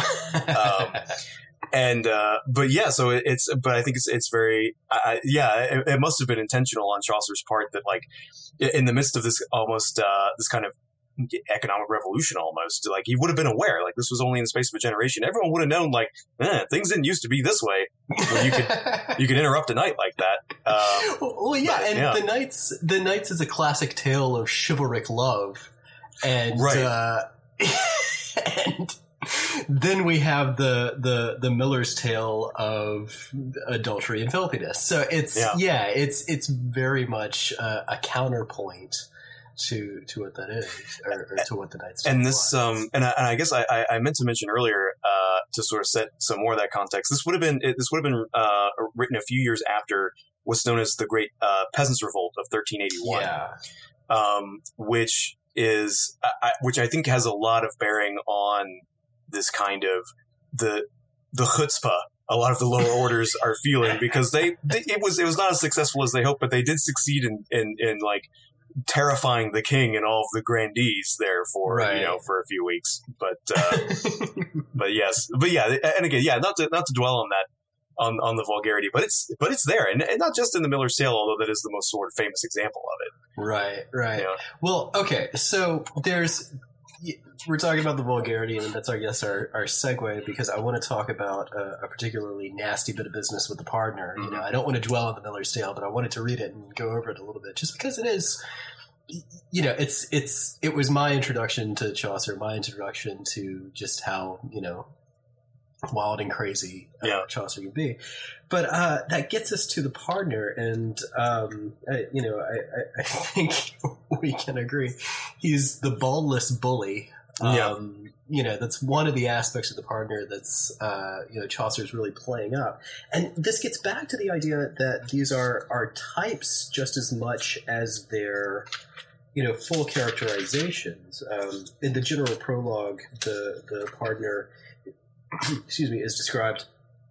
um, and, uh, but yeah, so it, it's, but I think it's, it's very, uh, yeah, it, it must have been intentional on Chaucer's part that, like, in the midst of this almost, uh, this kind of economic revolution almost, like, he would have been aware, like, this was only in the space of a generation. Everyone would have known, like, eh, things didn't used to be this way, when you could, you could interrupt a night like that. Um, well, yeah, but, and yeah. the Knights, the Knights is a classic tale of chivalric love. And, right. uh, and then we have the, the, the Miller's Tale of adultery and filthiness. So it's, yeah, yeah it's, it's very much uh, a counterpoint to to what that is, or, or to what the Knights. And this, was. um, and I, and I guess I, I meant to mention earlier, uh, to sort of set some more of that context. This would have been this would have been uh, written a few years after what's known as the Great uh, Peasants' Revolt of thirteen eighty-one, yeah. um, which is I, which I think has a lot of bearing on this kind of the the chutzpah a lot of the lower orders are feeling, because they, they it was it was not as successful as they hoped, but they did succeed in in, in like terrifying the king and all of the grandees there for right. you know for a few weeks. But uh, but yes, but yeah, and again, yeah, not to not to dwell on that on on the vulgarity, but it's but it's there, and, and not just in the Miller's Tale, although that is the most sort of famous example of it. Right, right. Yeah. Well, okay, so there's. We're talking about the vulgarity, and that's, I guess, our, our segue, because I want to talk about a, a particularly nasty bit of business with the partner. Mm-hmm. You know, I don't want to dwell on the Miller's Tale, but I wanted to read it and go over it a little bit, just because it is, you know, it's it's it was my introduction to Chaucer, my introduction to just how, you know, wild and crazy uh, yeah. Chaucer can be. But uh, that gets us to the partner, and um, I, you know, I, I, I think we can agree he's the ballless bully. Um, yeah. You know, that's one of the aspects of the partner that's uh, you know Chaucer's really playing up, and this gets back to the idea that these are are types just as much as their you know full characterizations. Um, in the general prologue, the the partner. excuse me, is described.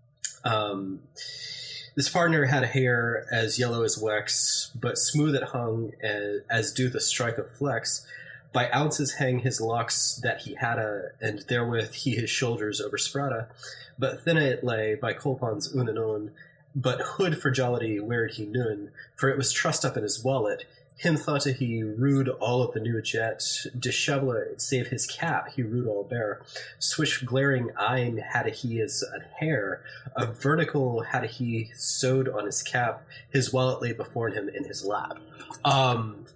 Um, this partner had a hair as yellow as wax, but smooth it hung as, as doth a stripe of flex. By ounces hang his locks that he had a, and therewith he his shoulders overspreada. But thinna it lay by colpons un and on, but hood for jollity weared he noon, for it was trussed up in his wallet, Him thought he rued all of the new jet, disheveled save his cap, he rued all bare. Swish glaring eyne had he as a hair, a vertical had he sewed on his cap, his wallet lay before him in his lap. Um,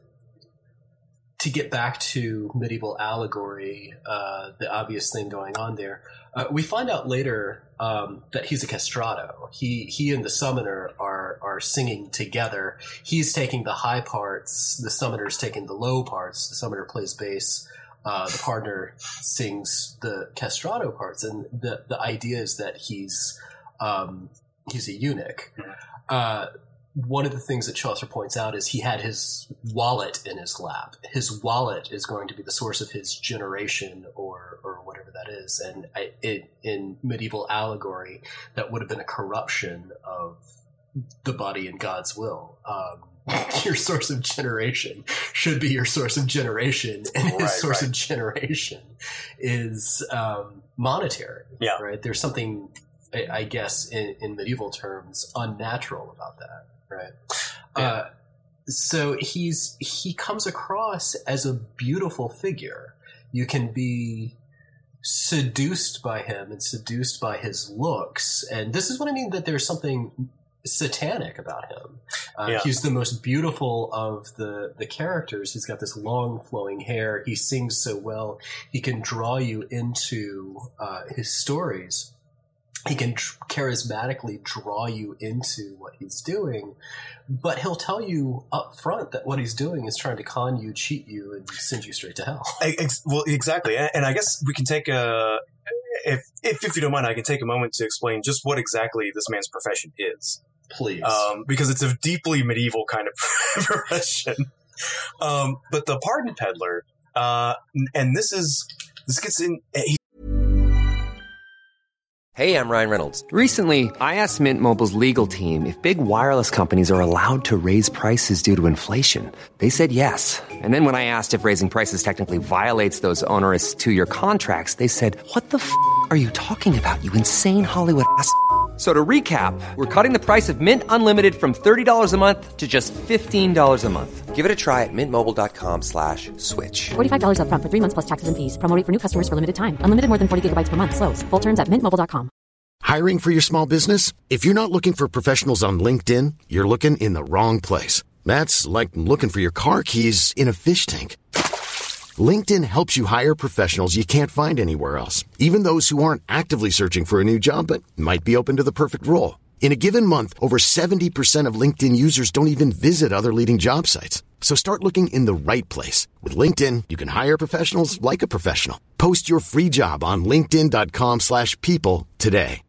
to get back to medieval allegory, uh, the obvious thing going on there, uh, we find out later um, that he's a castrato. He he and the summoner are are singing together. He's taking the high parts, the summoner's taking the low parts. The summoner plays bass, uh, the partner sings the castrato parts, and the the idea is that he's um, he's a eunuch. Uh, One of the things that Chaucer points out is he had his wallet in his lap. His wallet is going to be the source of his generation, or or whatever that is. And I, it, in medieval allegory, that would have been a corruption of the body and God's will. Um, your source of generation should be your source of generation, and his right, source right. of generation is um, monetary. Yeah. Right. There's something, I, I guess, in, in medieval terms, unnatural about that. Right. Yeah. Uh, so he's he comes across as a beautiful figure. You can be seduced by him and seduced by his looks. And this is what I mean, that there's something satanic about him. Uh, Yeah. He's the most beautiful of the, the characters. He's got this long flowing hair. He sings so well. He can draw you into uh, his stories. He can tr- charismatically draw you into what he's doing, but he'll tell you up front that what he's doing is trying to con you, cheat you, and send you straight to hell. Ex- well, exactly. And, and I guess we can take a, if, if, if you don't mind, I can take a moment to explain just what exactly this man's profession is. Please. Um, because it's a deeply medieval kind of profession. Um, but the pardon peddler, uh, and this is, this gets in, he Hey, I'm Ryan Reynolds. Recently, I asked Mint Mobile's legal team if big wireless companies are allowed to raise prices due to inflation. They said yes. And then when I asked if raising prices technically violates those onerous two-year contracts, they said, what the f*** are you talking about, you insane Hollywood ass f- So to recap, we're cutting the price of Mint Unlimited from thirty dollars a month to just fifteen dollars a month. Give it a try at mintmobile.com slash switch. forty-five dollars up front for three months plus taxes and fees. Promo rate for new customers for limited time. Unlimited more than forty gigabytes per month. Slows full terms at mint mobile dot com. Hiring for your small business? If you're not looking for professionals on LinkedIn, you're looking in the wrong place. That's like looking for your car keys in a fish tank. LinkedIn helps you hire professionals you can't find anywhere else, even those who aren't actively searching for a new job but might be open to the perfect role. In a given month, over seventy percent of LinkedIn users don't even visit other leading job sites. So start looking in the right place. With LinkedIn, you can hire professionals like a professional. Post your free job on linkedin.com slash people today.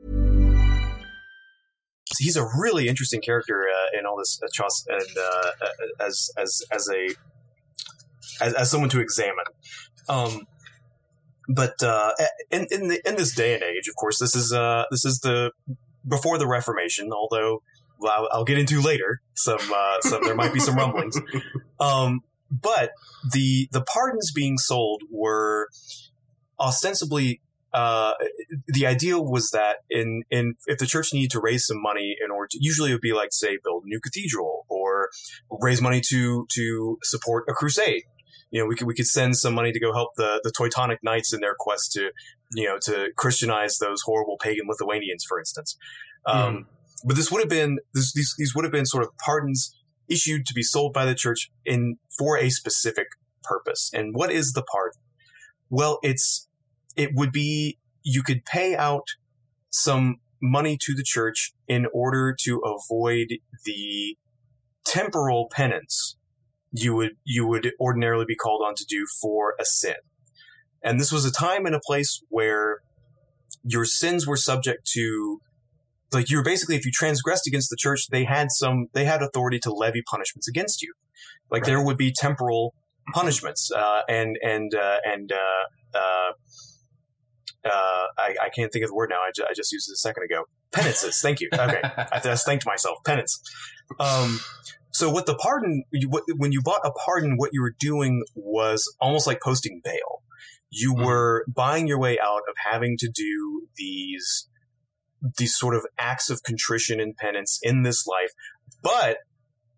he's a really interesting character uh, in all this uh, Chaucer, and uh, as as as a as, as someone to examine. Um, but uh, in in, the, in this day and age, of course, this is uh, this is the before the Reformation. Although well, I'll, I'll get into later some uh, some there might be some rumblings. Um, but the the pardons being sold were ostensibly. Uh, the idea was that in, in, if the church needed to raise some money in order to, usually it would be like, say, build a new cathedral or raise money to, to support a crusade. You know, we could, we could send some money to go help the, the Teutonic Knights in their quest to, you know, to Christianize those horrible pagan Lithuanians, for instance. Um, mm. But this would have been, this, these, these would have been sort of pardons issued to be sold by the church in, for a specific purpose. And what is the pardon? Well, it's, it would be, you could pay out some money to the church in order to avoid the temporal penance you would, you would ordinarily be called on to do for a sin. And this was a time and a place where your sins were subject to, like, you were basically, if you transgressed against the church, they had some, they had authority to levy punishments against you. Like, right. There would be temporal punishments, uh, and, and, uh, and, uh, uh, Uh, I, I can't think of the word now. I, ju- I just used it a second ago. Penances. Thank you. Okay. I just thanked myself. Penance. Um, so what the pardon, you, what, when you bought a pardon, what you were doing was almost like posting bail. You mm. were buying your way out of having to do these, these sort of acts of contrition and penance in this life. But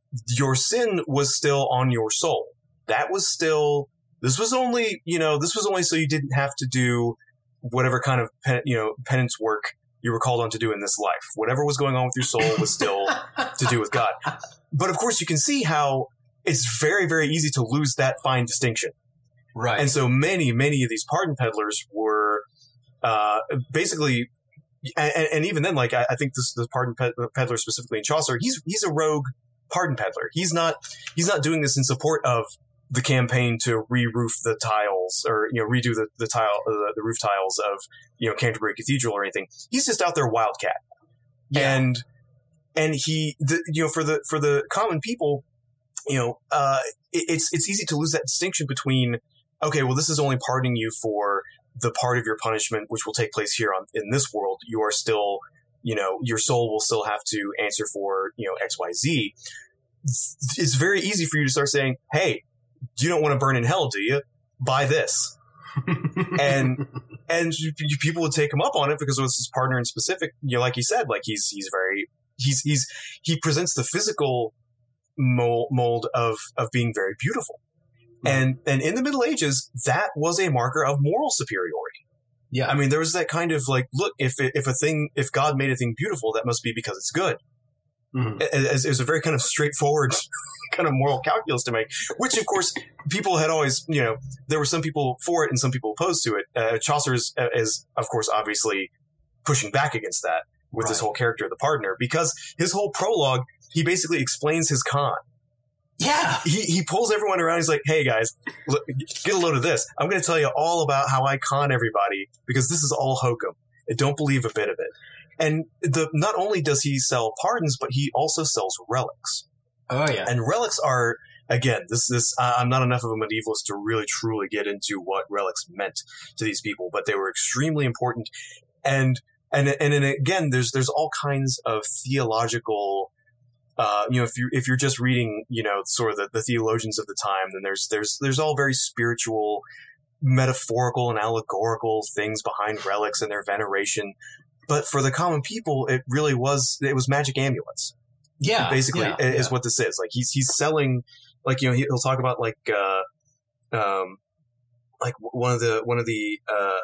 your sin was still on your soul. That was still, this was only, you know, this was only so you didn't have to do whatever kind of, pen, you know, penance work you were called on to do in this life. Whatever was going on with your soul was still to do with God. But of course, you can see how it's very, very easy to lose that fine distinction. Right. And so many, many of these pardon peddlers were uh, basically, and, and even then, like, I, I think this the pardon peddler specifically in Chaucer, he's he's a rogue pardon peddler. He's not he's not doing this in support of the campaign to re-roof the tiles or, you know, redo the, the tile, the, the roof tiles of, you know, Canterbury Cathedral or anything. He's just out there wildcat. Yeah. And, and he, the, you know, for the, for the common people, you know, uh, it, it's, it's easy to lose that distinction between, okay, well, this is only pardoning you for the part of your punishment, which will take place here on, in this world. You are still, you know, your soul will still have to answer for, you know, X, Y, Z. It's very easy for you to start saying, hey, you don't want to burn in hell, do you? Buy this. and and people would take him up on it because it was his partner in specific. You know, like he said, like he's he's very he's he's he presents the physical mold, mold of of being very beautiful. Mm-hmm. And and in the Middle Ages, that was a marker of moral superiority. Yeah, I mean, there was that kind of like, look, if if a thing, if God made a thing beautiful, that must be because it's good. Mm-hmm. It, it was a very kind of straightforward kind of moral calculus to make, which of course people had always, you know, there were some people for it and some people opposed to it. Uh, Chaucer is, is, of course, obviously pushing back against that with right. this whole character of the pardoner, because his whole prologue, he basically explains his con. Yeah. He he pulls everyone around. He's like, hey, guys, look, get a load of this. I'm going to tell you all about how I con everybody because this is all hokum. I don't believe a bit of it. And the not only does he sell pardons, but he also sells relics. Oh, yeah. And relics are, again, this this uh, I'm not enough of a medievalist to really truly get into what relics meant to these people, but they were extremely important. And and and, and again, there's there's all kinds of theological, uh, you know, if you if you're just reading, you know, sort of the, the theologians of the time, then there's there's there's all very spiritual, metaphorical, and allegorical things behind relics and their veneration. But for the common people, it really was, it was magic amulets. Yeah. Basically yeah, is yeah. what this is. Like he's, he's selling, like, you know, he'll talk about like, uh, um, like one of the, one of the, uh,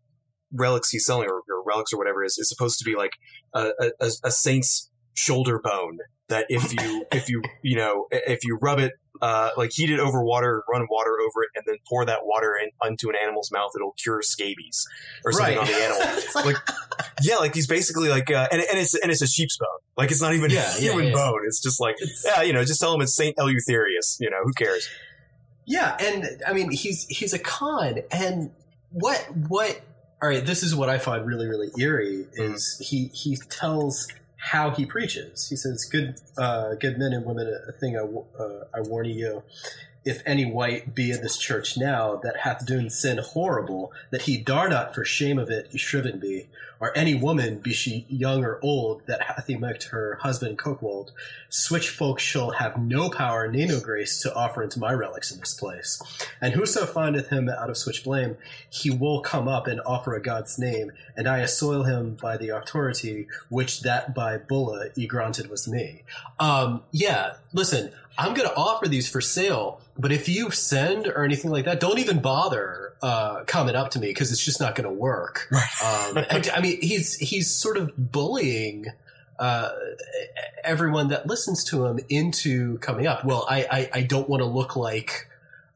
relics he's selling or, or relics or whatever is, is supposed to be like a, a, a saint's shoulder bone that if you, if you, you know, if you rub it, uh, like heat it over water, run water over it, and then pour that water in, onto an animal's mouth, it'll cure scabies or something right. on the animal. like, yeah, like he's basically like, uh, and, and it's, and it's a sheep's bone. Like it's not even yeah, a human yeah, yeah. bone. It's just like, it's, yeah, you know, just tell him it's Saint Eleutherius, you know, who cares? Yeah. And I mean, he's, he's a con. And what, what, all right, this is what I find really, really eerie is mm. he, he tells how he preaches. He says, good, uh, good men and women, a thing I, uh, I warn you, if any wight be in this church now that hath done sin horrible, that he dar not for shame of it he shriven be, or any woman, be she young or old, that hath emicked her husband cokewold, switch folk shall have no power, ne no grace, to offer into my relics in this place. And whoso findeth him out of switch blame, he will come up and offer a God's name, and I assoil him by the authority which that by bulla he granted was me. Um, yeah, listen, I'm going to offer these for sale, but if you send or anything like that, don't even bother uh, coming up to me because it's just not going to work. um, and, I mean, he's he's sort of bullying uh, everyone that listens to him into coming up. Well, I, I, I don't want to look like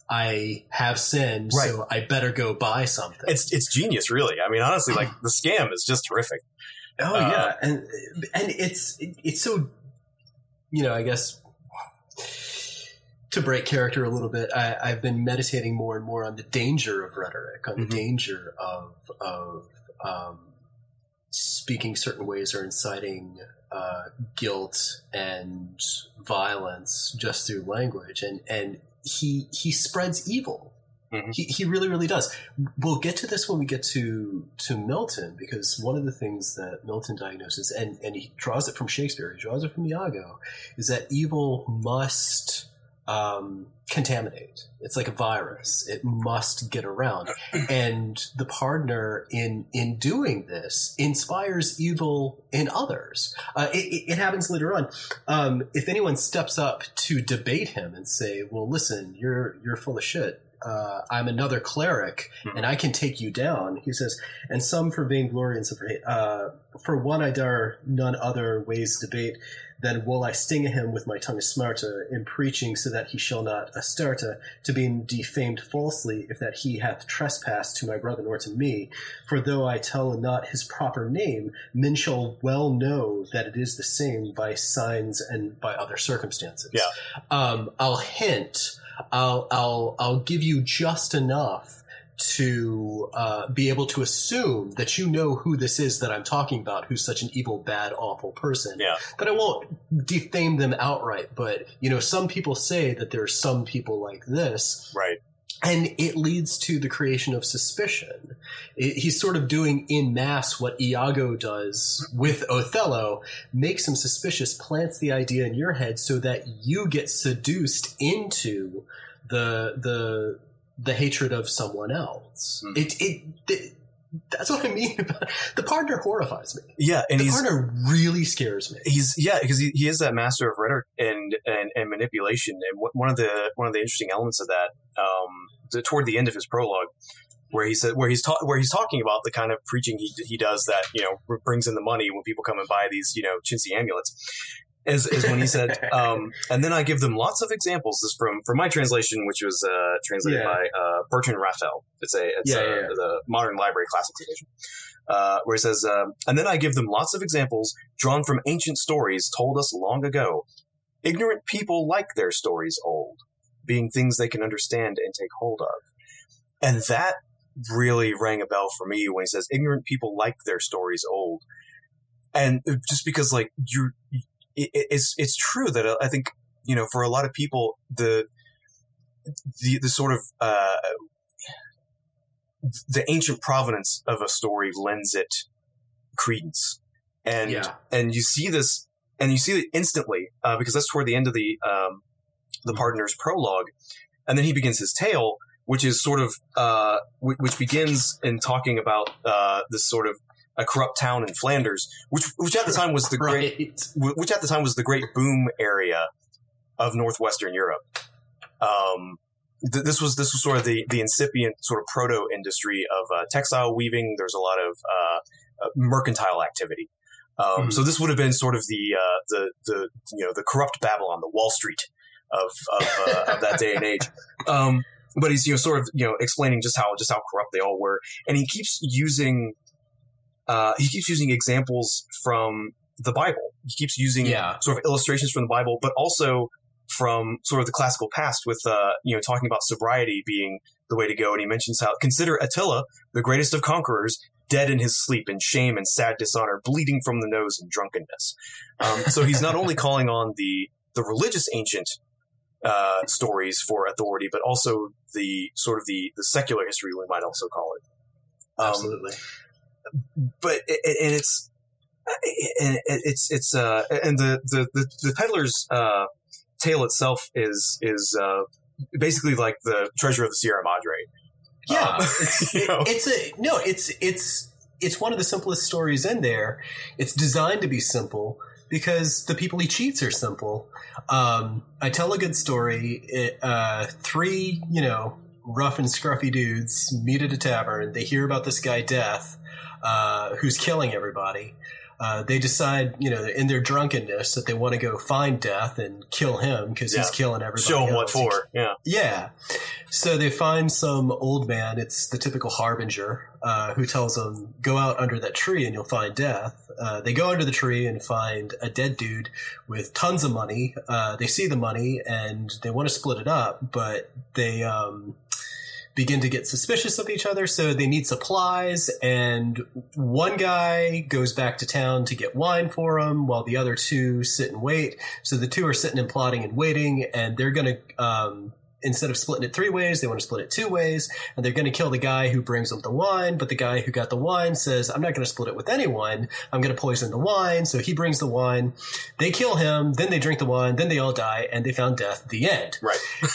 I have sinned, right. so I better go buy something. It's it's genius, really. I mean, honestly, like the scam is just terrific. Oh uh, yeah, and and it's it's so, you know, I guess. To break character a little bit, I, I've been meditating more and more on the danger of rhetoric, on mm-hmm. the danger of of um, speaking certain ways or inciting uh, guilt and violence just through language, and and he he spreads evil. Mm-hmm. He he really really does. We'll get to this when we get to to Milton, because one of the things that Milton diagnoses, and and he draws it from Shakespeare, he draws it from Iago, is that evil must um, contaminate. It's like a virus. It must get around. And the partner in in doing this inspires evil in others. Uh, it, it happens later on. Um, if anyone steps up to debate him and say, well, listen, you're you're full of shit. Uh, I'm another cleric, mm-hmm. and I can take you down. He says, and some for vainglory and some for hate. Uh, for one I dare none other ways debate, then will I sting him with my tongue smarter, in preaching so that he shall not astarta, to be defamed falsely, if that he hath trespassed to my brother nor to me. For though I tell not his proper name, men shall well know that it is the same by signs and by other circumstances. Yeah. Um, I'll hint... I'll I'll I'll give you just enough to uh, be able to assume that you know who this is that I'm talking about, who's such an evil, bad, awful person. Yeah. That I won't defame them outright, but you know, some people say that there's some people like this, right? And it leads to the creation of suspicion. It, he's sort of doing in mass what Iago does with Othello, makes him suspicious, plants the idea in your head so that you get seduced into the the the hatred of someone else. Mm. It, it it that's what I mean. The partner horrifies me. Yeah, and the he's, partner really scares me. He's yeah, because he, he is that master of rhetoric and, and, and manipulation. And one of the one of the interesting elements of that, um, the, toward the end of his prologue, where he said where he's ta- where he's talking about the kind of preaching he he does that, you know, brings in the money when people come and buy these, you know, chintzy amulets. Is, is when he said, um, and then I give them lots of examples. This is from from my translation, which was uh, translated yeah. by uh, Bertrand Raphael. It's a it's yeah, a, yeah, yeah. the Modern Library Classics edition, uh, where he says, um, and then I give them lots of examples drawn from ancient stories told us long ago. Ignorant people like their stories old, being things they can understand and take hold of. And that really rang a bell for me when he says, ignorant people like their stories old. And just because, like, you're, it, it's, it's true that I think, you know, for a lot of people, the, the, the sort of, uh, the ancient provenance of a story lends it credence. And, yeah. and you see this, and you see it instantly, uh, because that's toward the end of the, um, the partner's prologue. And then he begins his tale, which is sort of, uh, w- which begins in talking about, uh, this sort of a corrupt town in Flanders, which, which at the time was the right. great, which at the time was the great boom area of Northwestern Europe. Um, th- this was, this was sort of the, the incipient sort of proto industry of, uh, textile weaving. There's a lot of, uh, uh mercantile activity. Um, mm-hmm. So this would have been sort of the, uh, the, the, you know, the corrupt Babylon, the Wall Street of, of, uh, of that day and age. Um, but he's, you know, sort of, you know, explaining just how, just how corrupt they all were. And he keeps using, uh, he keeps using examples from the Bible. He keeps using yeah. sort of illustrations from the Bible, but also from sort of the classical past with, uh, you know, talking about sobriety being the way to go. And he mentions how, consider Attila, the greatest of conquerors, dead in his sleep in shame and sad dishonor, bleeding from the nose in drunkenness. Um, so he's not only calling on the, the religious ancient, uh, stories for authority, but also the sort of the, the secular history, we might also call it. Um, Absolutely. But, and it's, and it's, it's, uh, and the, the, the, the peddler's, uh, tale itself is, is, uh, basically like the treasure of the Sierra Madre. Yeah, um, it's, you know? it's a no. It's it's it's one of the simplest stories in there. It's designed to be simple because the people he cheats are simple. Um, I tell a good story. It, uh, three, you know, rough and scruffy dudes meet at a tavern. They hear about this guy Death, uh, who's killing everybody. Uh, they decide, you know, in their drunkenness that they want to go find Death and kill him because yeah. he's killing everybody. Show him else. what for. Yeah. Yeah. So they find some old man. It's the typical harbinger uh, who tells them, go out under that tree and you'll find Death. Uh, they go under the tree and find a dead dude with tons of money. Uh, they see the money and they want to split it up, but they um, begin to get suspicious of each other. So they need supplies. And one guy goes back to town to get wine for him while the other two sit and wait. So the two are sitting and plotting and waiting, and they're going to um, instead of splitting it three ways, they want to split it two ways, and they're going to kill the guy who brings them the wine, but the guy who got the wine says, I'm not going to split it with anyone. I'm going to poison the wine. So he brings the wine. They kill him. Then they drink the wine. Then they all die, and they found death. The end. Right.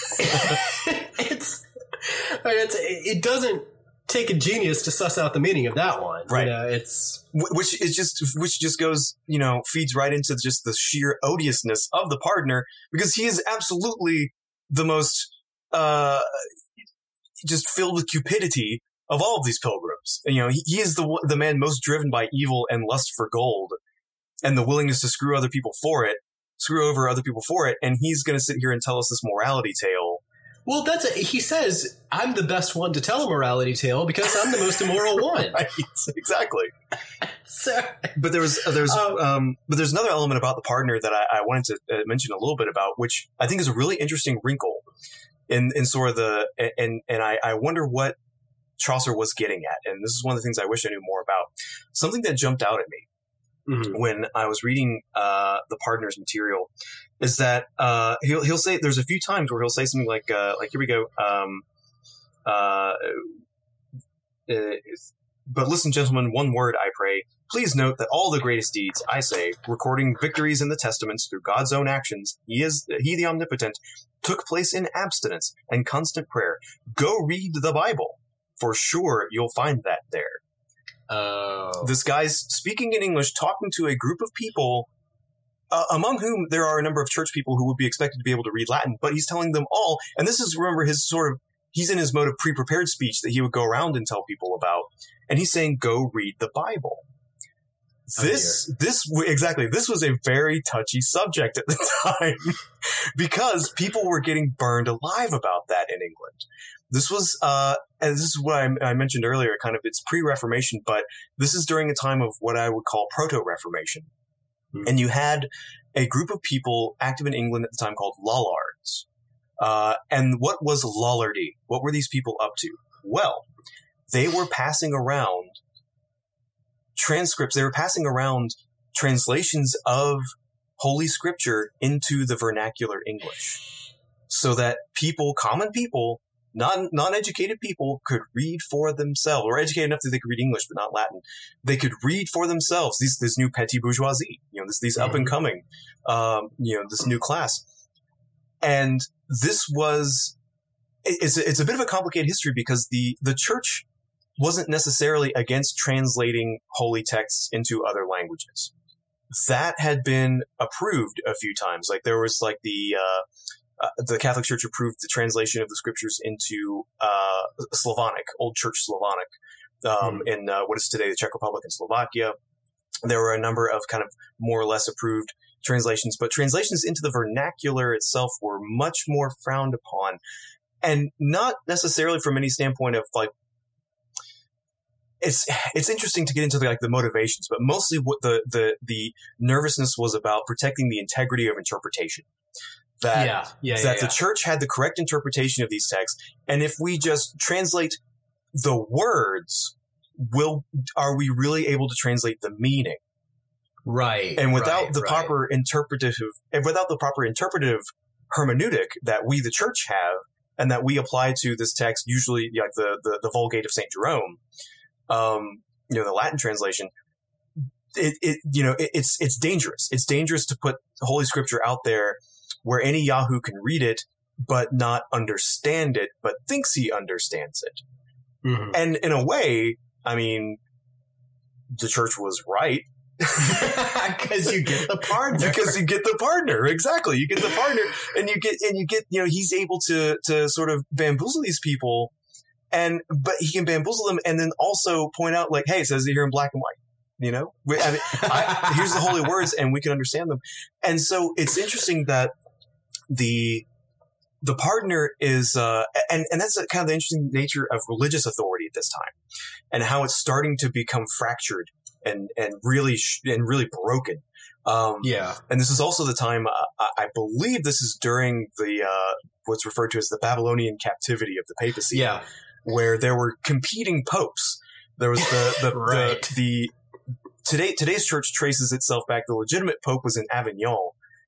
it's, it's, it doesn't take a genius to suss out the meaning of that one. Right. You know, it's... Which is just, which just goes, you know, feeds right into just the sheer odiousness of the partner, because he is absolutely the most, uh, just filled with cupidity of all of these pilgrims. And, you know, he, he is the the man most driven by evil and lust for gold, and the willingness to screw other people for it, screw over other people for it. And he's going to sit here and tell us this morality tale. Well, that's a, he says, I'm the best one to tell a morality tale because I'm the most immoral one. Right, exactly. So, but there was, there's, um, um, but there's another element about the partner that I, I wanted to uh, mention a little bit about, which I think is a really interesting wrinkle in, in sort of the, and, and I, I wonder what Chaucer was getting at. And this is one of the things I wish I knew more about. Something that jumped out at me mm-hmm. when I was reading, uh, the partner's material is that, uh, he'll, he'll say, there's a few times where he'll say something like, uh, like, here we go. Um, uh, uh but listen, gentlemen, one word, I pray. Please note that all the greatest deeds, I say, recording victories in the testaments through God's own actions, he is, he the omnipotent, took place in abstinence and constant prayer. Go read the Bible. For sure, you'll find that there. Oh. This guy's speaking in English, talking to a group of people, uh, among whom there are a number of church people who would be expected to be able to read Latin, but he's telling them all, and this is, remember, his sort of, he's in his mode of pre-prepared speech that he would go around and tell people about, and he's saying, go read the Bible. This, oh, this, exactly, this was a very touchy subject at the time because people were getting burned alive about that in England. This was, uh, and this is what I, I mentioned earlier, kind of it's pre-Reformation, but this is during a time of what I would call proto-Reformation. Mm-hmm. And you had a group of people active in England at the time called Lollards. Uh, and what was Lollardy? What were these people up to? Well, they were passing around transcripts. They were passing around translations of Holy Scripture into the vernacular English so that people, common people, non, non-educated people could read for themselves, or educated enough that they could read English, but not Latin. They could read for themselves. These, this new petty bourgeoisie, you know, this, these mm-hmm. up and coming, um, you know, this new class. And this was, it's a, it's a bit of a complicated history because the, the church wasn't necessarily against translating holy texts into other languages. That had been approved a few times. Like there was like the, uh, uh, the Catholic Church approved the translation of the scriptures into, uh, Slavonic, Old Church Slavonic, um, mm. in, uh, what is today the Czech Republic and Slovakia. There were a number of kind of more or less approved translations, but translations into the vernacular itself were much more frowned upon, and not necessarily from any standpoint of like, it's, it's interesting to get into the, like the motivations, but mostly what the, the, the nervousness was about protecting the integrity of interpretation. That, yeah, yeah, that yeah, the yeah. church had the correct interpretation of these texts. And if we just translate the words, will, are we really able to translate the meaning? Right. And without right, the right. proper interpretive, and without the proper interpretive hermeneutic that we, the church, have, and that we apply to this text, usually like the, the, the Vulgate of Saint Jerome, um, you know, the Latin translation, it, it, you know, it, it's, it's dangerous. It's dangerous to put Holy Scripture out there where any Yahoo can read it, but not understand it, but thinks he understands it. Mm-hmm. And in a way, I mean, the church was right. Because you get the partner. Because you get the partner. Exactly. You get the partner and you get, and you get, you know, he's able to, to sort of bamboozle these people. And, but he can bamboozle them and then also point out like, hey, it says it here in black and white, you know, I mean, I, here's the holy words and we can understand them. And so it's interesting that the, the partner is, uh, and, and that's a, kind of the interesting nature of religious authority at this time and how it's starting to become fractured and, and really, sh- and really broken. Um, yeah. And this is also the time, uh, I believe this is during the, uh, what's referred to as the Babylonian captivity of the papacy. Yeah. Where there were competing popes. There was the, the, right. the, the, today, today's church traces itself back. The legitimate pope was in Avignon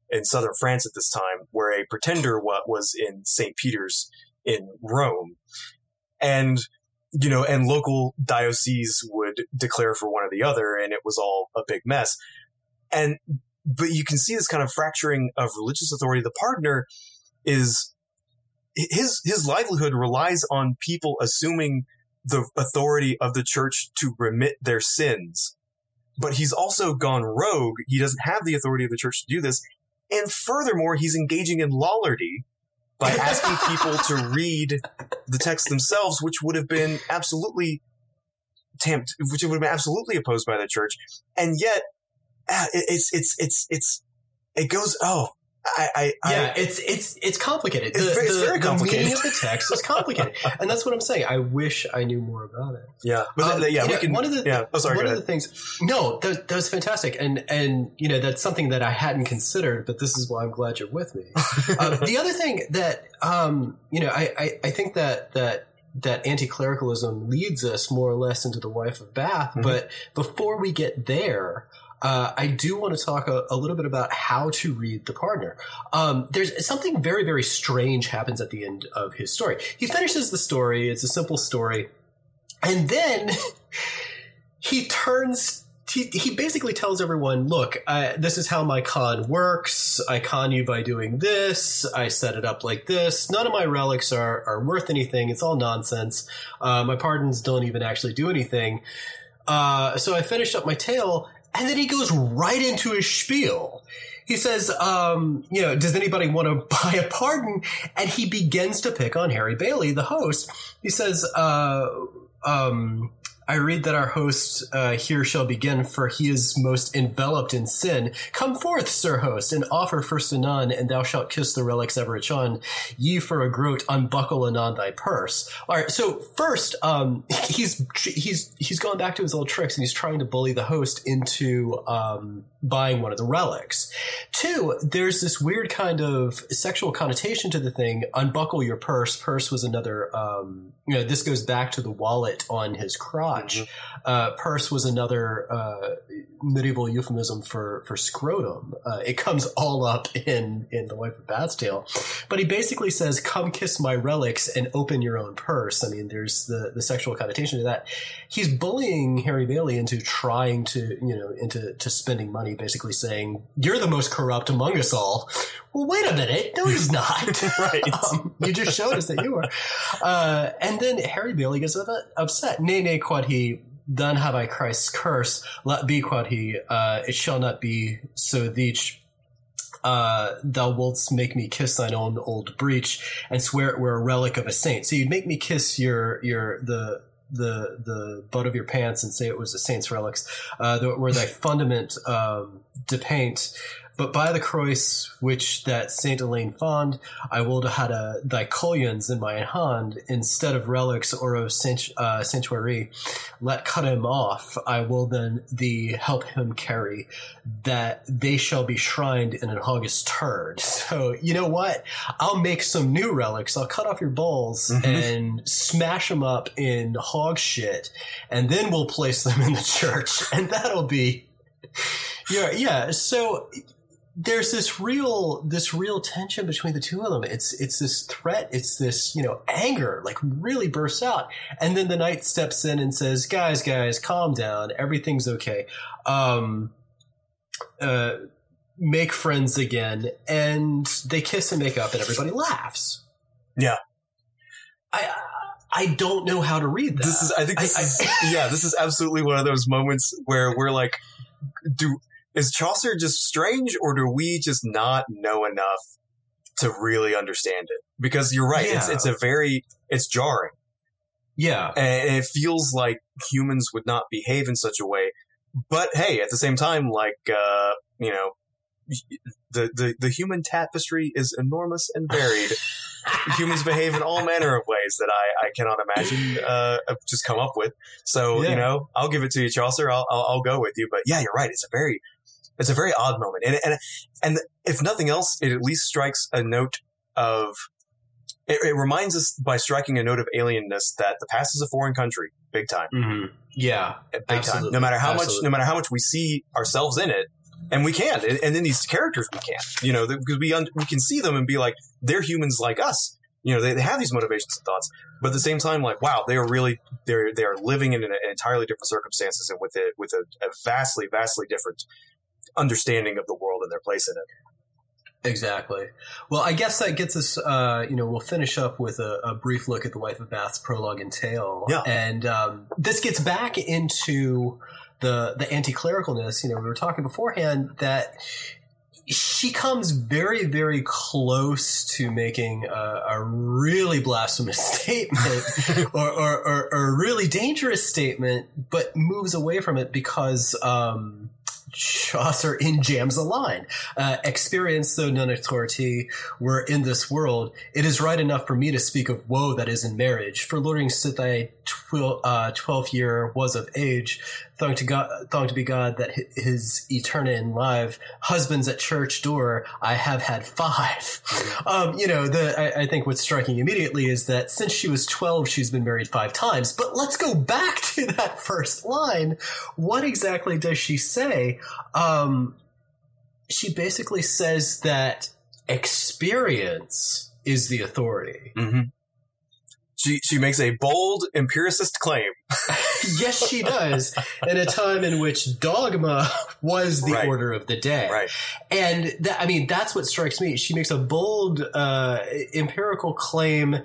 in southern France at this time, where a pretender what was in Saint Peter's in Rome. And, you know, and local dioceses would declare for one or the other, and it was all a big mess. And, but you can see this kind of fracturing of religious authority. The pardoner is, his, his livelihood relies on people assuming the authority of the church to remit their sins. But he's also gone rogue. He doesn't have the authority of the church to do this. And furthermore, he's engaging in lollardy by asking people to read the text themselves, which would have been absolutely tamped, which would have been absolutely opposed by the church. And yet, uh, it, it's, it's, it's, it's, it goes, oh, I, I, yeah, I, it's, it's, it's complicated. It's, the, very, it's the, very complicated. The meaning of the text is complicated. And that's what I'm saying. I wish I knew more about it. Yeah. But um, th- yeah, we know, can, one of the, yeah. Oh, sorry. one go of ahead. the things, no, that, that was fantastic. And, and, you know, that's something that I hadn't considered, but this is why I'm glad you're with me. um, the other thing that, um, you know, I, I, I think that, that, that anti-clericalism leads us more or less into the Wife of Bath. Mm-hmm. But before we get there, Uh, I do want to talk a, a little bit about how to read The Pardoner. Um, there's something very, very strange happens at the end of his story. He finishes the story. It's a simple story. And then he turns, he, he basically tells everyone, look, I, this is how my con works. I con you by doing this. I set it up like this. None of my relics are, are worth anything. It's all nonsense. Uh, my pardons don't even actually do anything. Uh, so I finished up my tale. And then he goes right into his spiel. He says, um, you know, does anybody want to buy a pardon? And he begins to pick on Harry Bailey, the host. He says, uh, um, I read that our host uh, here shall begin, for he is most enveloped in sin. Come forth, sir host, and offer first anon, and thou shalt kiss the relics ever on. Ye for a groat unbuckle anon thy purse. All right, so first, um, he's he's he's gone back to his old tricks, and he's trying to bully the host into um, buying one of the relics. Two, there's this weird kind of sexual connotation to the thing. Unbuckle your purse. Purse was another. Um, you know, this goes back to the wallet on his crotch. Mm-hmm. Uh, purse was another uh, medieval euphemism for for scrotum. Uh, it comes all up in in the Wife of Bath's tale, but he basically says, "Come kiss my relics and open your own purse." I mean, there's the the sexual connotation to that. He's bullying Harry Bailey into trying to, you know, into to spending money, basically saying, "You're the most corrupt among us all." Well, wait a minute. No, he's not. Right. Um, you just showed us that you were. Uh, and then Harry Bailey gets upset. Nay, nay, quod he, done have I Christ's curse. Let be, quod he, uh, it shall not be so thee. Uh, thou wilt make me kiss thine own old breech and swear it were a relic of a saint. So you'd make me kiss your, your, the, the, the butt of your pants and say it was a saint's relics, uh, that were thy fundament, um, depaint. But by the croix which that Saint Elaine fond, I will to had a thy cullions in my hand instead of relics or of saint, uh, sanctuary. Let cut him off. I will then thee help him carry that they shall be shrined in an August turd. So you know what? I'll make some new relics. I'll cut off your balls mm-hmm. and smash them up in hog shit, and then we'll place them in the church, and that'll be yeah yeah. So. There's this real, this real tension between the two of them. It's, it's this threat. It's this, you know, anger, like really bursts out. And then the knight steps in and says, guys, guys, calm down. Everything's okay. Um, uh, make friends again. And they kiss and make up and everybody laughs. Yeah. I, I don't know how to read that. This is, I think this I, is, I, yeah, this is absolutely one of those moments where we're like, do, is Chaucer just strange, or do we just not know enough to really understand it? Because you're right, yeah. it's it's a very it's jarring. Yeah, and it feels like humans would not behave in such a way. But hey, at the same time, like uh, you know, the, the the human tapestry is enormous and varied. Humans behave in all manner of ways that I, I cannot imagine uh, just come up with. So yeah. you know, I'll give it to you, Chaucer. I'll, I'll I'll go with you. But yeah, you're right. It's a very It's a very odd moment. And, and, and if nothing else, it at least strikes a note of, it, it reminds us by striking a note of alienness that the past is a foreign country, big time. Mm-hmm. Yeah. Big absolutely. time. No matter how absolutely. much, no matter how much we see ourselves in it, And we can, and, and in these characters we can, you know, because we un- we can see them and be like, they're humans like us. You know, they, they have these motivations and thoughts, but at the same time, like, wow, they are really they're they are living in an, an entirely different circumstances and with it with a, a vastly vastly different understanding of the world and their place in it. Exactly. Well, I guess that gets us, uh, you know, we'll finish up with a, a brief look at the Wife of Bath's prologue and tale. Yeah. And um, this gets back into the the anti-clericalness. You know, we were talking beforehand that she comes very, very close to making a, a really blasphemous statement or, or, or, or a really dangerous statement, but moves away from it because um, Chaucer in jams a line. Uh, experience, though none authority were in this world, it is right enough for me to speak of woe that is in marriage. For luring sit thy twil, uh, twelfth year was of age, thong to God, thong to be God that his eternal in live husbands at church door, I have had five. Um, you know, the, I, I think what's striking immediately is that since she was twelve, she's been married five times. But let's go back to that first line. What exactly does she say? Um, she basically says that experience is the authority. Mm-hmm. She she makes a bold empiricist claim. Yes, she does. In a time in which dogma was the right. order of the day. Right. And that, I mean, that's what strikes me. She makes a bold uh, empirical claim,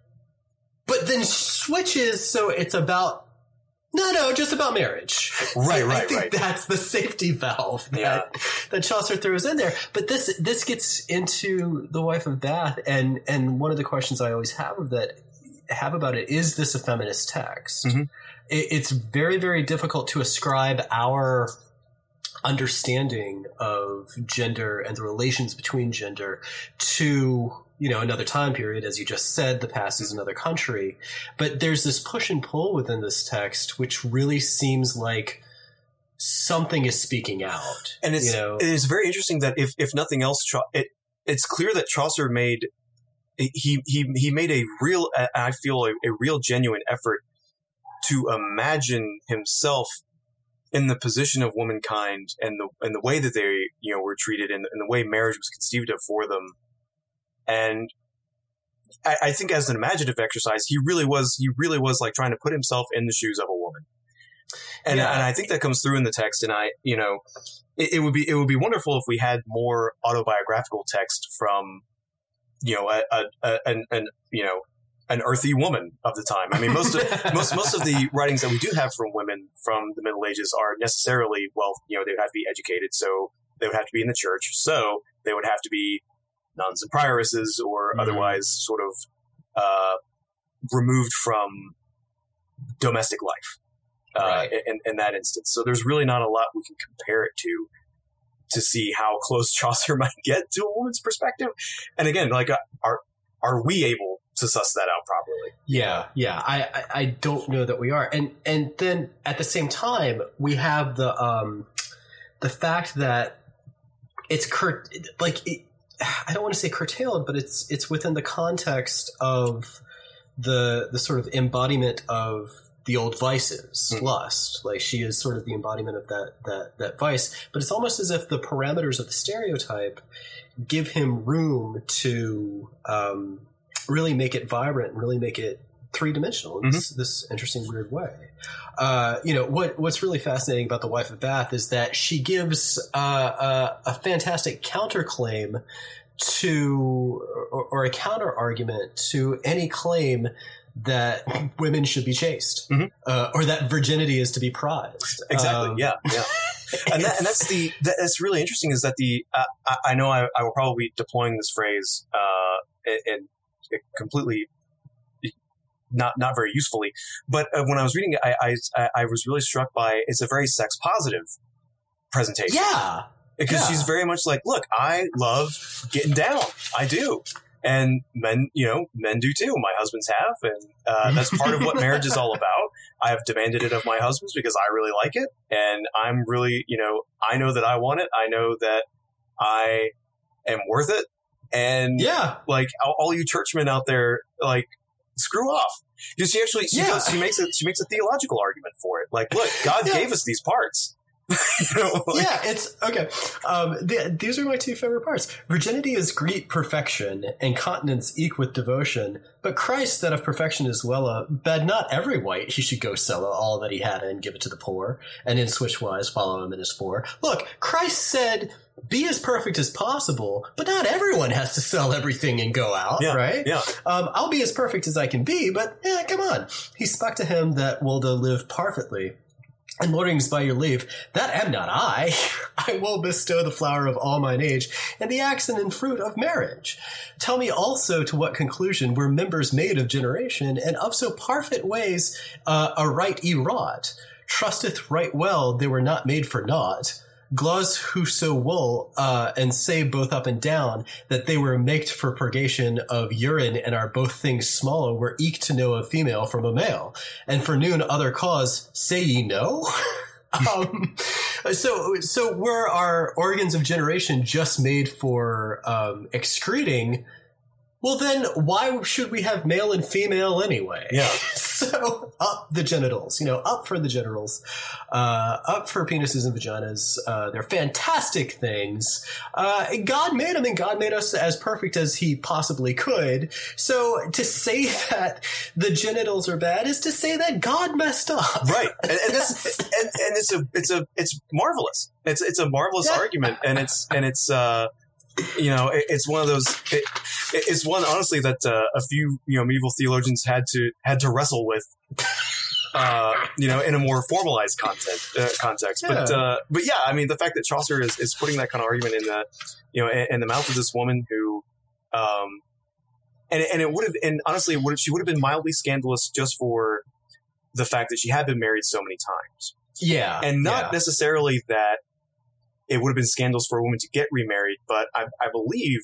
but then switches so it's about No, no, just about marriage. Right, right, I think right. That's the safety valve that, yeah. that Chaucer throws in there. But this this gets into the Wife of Bath, and and one of the questions I always have of that have about it is this a feminist text? Mm-hmm. It, it's very, very difficult to ascribe our understanding of gender and the relations between gender to, you know, another time period. As you just said, the past is another country. But there's this push and pull within this text, which really seems like something is speaking out. And it's, you know? it is very interesting that if, if nothing else, it, it's clear that Chaucer made, he, he, he made a real, I feel a, a real genuine effort to imagine himself in the position of womankind and the, and the way that they, you know, were treated and, and the way marriage was conceived of for them. And I, I think as an imaginative exercise, he really was, he really was like trying to put himself in the shoes of a woman. And, yeah. and I think that comes through in the text. And I, you know, it, it would be, it would be wonderful if we had more autobiographical text from, you know, a, a, a an, an, you know, an earthy woman of the time. I mean, most of, most, most of the writings that we do have from women from the Middle Ages are necessarily, well, you know, they would have to be educated. So they would have to be in the church. So they would have to be nuns and prioresses or mm-hmm. otherwise sort of, uh, removed from domestic life, uh, right. in, in that instance. So there's really not a lot we can compare it to, to see how close Chaucer might get to a woman's perspective. And again, like, uh, are, are we able to suss that out properly? Yeah, yeah. I, I, I don't know that we are. And and then at the same time, we have the um the fact that it's cur- like it, I don't want to say curtailed, but it's it's within the context of the the sort of embodiment of the old vices, mm-hmm. lust. Like she is sort of the embodiment of that that that vice. But it's almost as if the parameters of the stereotype give him room to um really make it vibrant and really make it three-dimensional in this, mm-hmm. this interesting, weird way. Uh, you know, what what's really fascinating about the Wife of Bath is that she gives uh, a, a fantastic counterclaim to, or, or a counter-argument to any claim that women should be chaste, mm-hmm. uh, or that virginity is to be prized. Exactly, um, yeah, yeah. and, that, and that's the that, that's really interesting is that the uh, I, I know I, I will probably be deploying this phrase uh, and completely not not very usefully, but uh, when I was reading it, I, I I was really struck by it's a very sex positive presentation. Yeah, because yeah. she's very much like, look, I love getting down, I do, and men, you know, men do too. My husbands have, and uh, that's part of what marriage is all about. I have demanded it of my husbands because I really like it, and I'm really, you know, I know that I want it. I know that I am worth it. And yeah, like all, all you churchmen out there, like screw off. Because she actually, she, yeah. does, she makes a, she makes a theological argument for it. Like, look, God yeah. gave us these parts. You know, like, yeah, it's okay. Um, the, these are my two favorite parts. Virginity is great perfection, and continence eke with devotion. But Christ, that of perfection is well, uh, bade not every wight he should go sell all that he had and give it to the poor, and in switchwise follow him in his four. Look, Christ said, be as perfect as possible, but not everyone has to sell everything and go out, yeah, right? Yeah. Um, I'll be as perfect as I can be, but eh, come on. He spake to him that will to live perfectly. And lordings, by your leave, that am not I. I will bestow the flower of all mine age, and the accent and fruit of marriage. Tell me also to what conclusion were members made of generation, and of so parfait ways uh, a right ye wrought. Trusteth right well they were not made for naught. Gloss whoso will, uh, and say both up and down that they were maked for purgation of urine and are both things smaller were eke to know a female from a male. And for noon other cause, say ye no? um, so, so were our organs of generation just made for, um, excreting? Well, then why should we have male and female anyway? Yeah. So up the genitals, you know, up for the genitals, uh, up for penises and vaginas. Uh, they're fantastic things. Uh, God made them, and God made us as perfect as he possibly could. So to say that the genitals are bad is to say that God messed up. Right. And, and this, and, and it's a, it's a, it's marvelous. It's, it's a marvelous Yeah. argument. And it's, and it's, uh, you know, it, it's one of those, it, it's one, honestly, that uh, a few, you know, medieval theologians had to, had to wrestle with, uh, you know, in a more formalized content, uh, context. Yeah. But, uh, but yeah, I mean, the fact that Chaucer is, is putting that kind of argument in the, you know, in, in the mouth of this woman who, um, and, and it would have, and honestly, it would have, she would have been mildly scandalous just for the fact that she had been married so many times. Yeah. And not yeah. necessarily that it would have been scandalous for a woman to get remarried, but I, I believe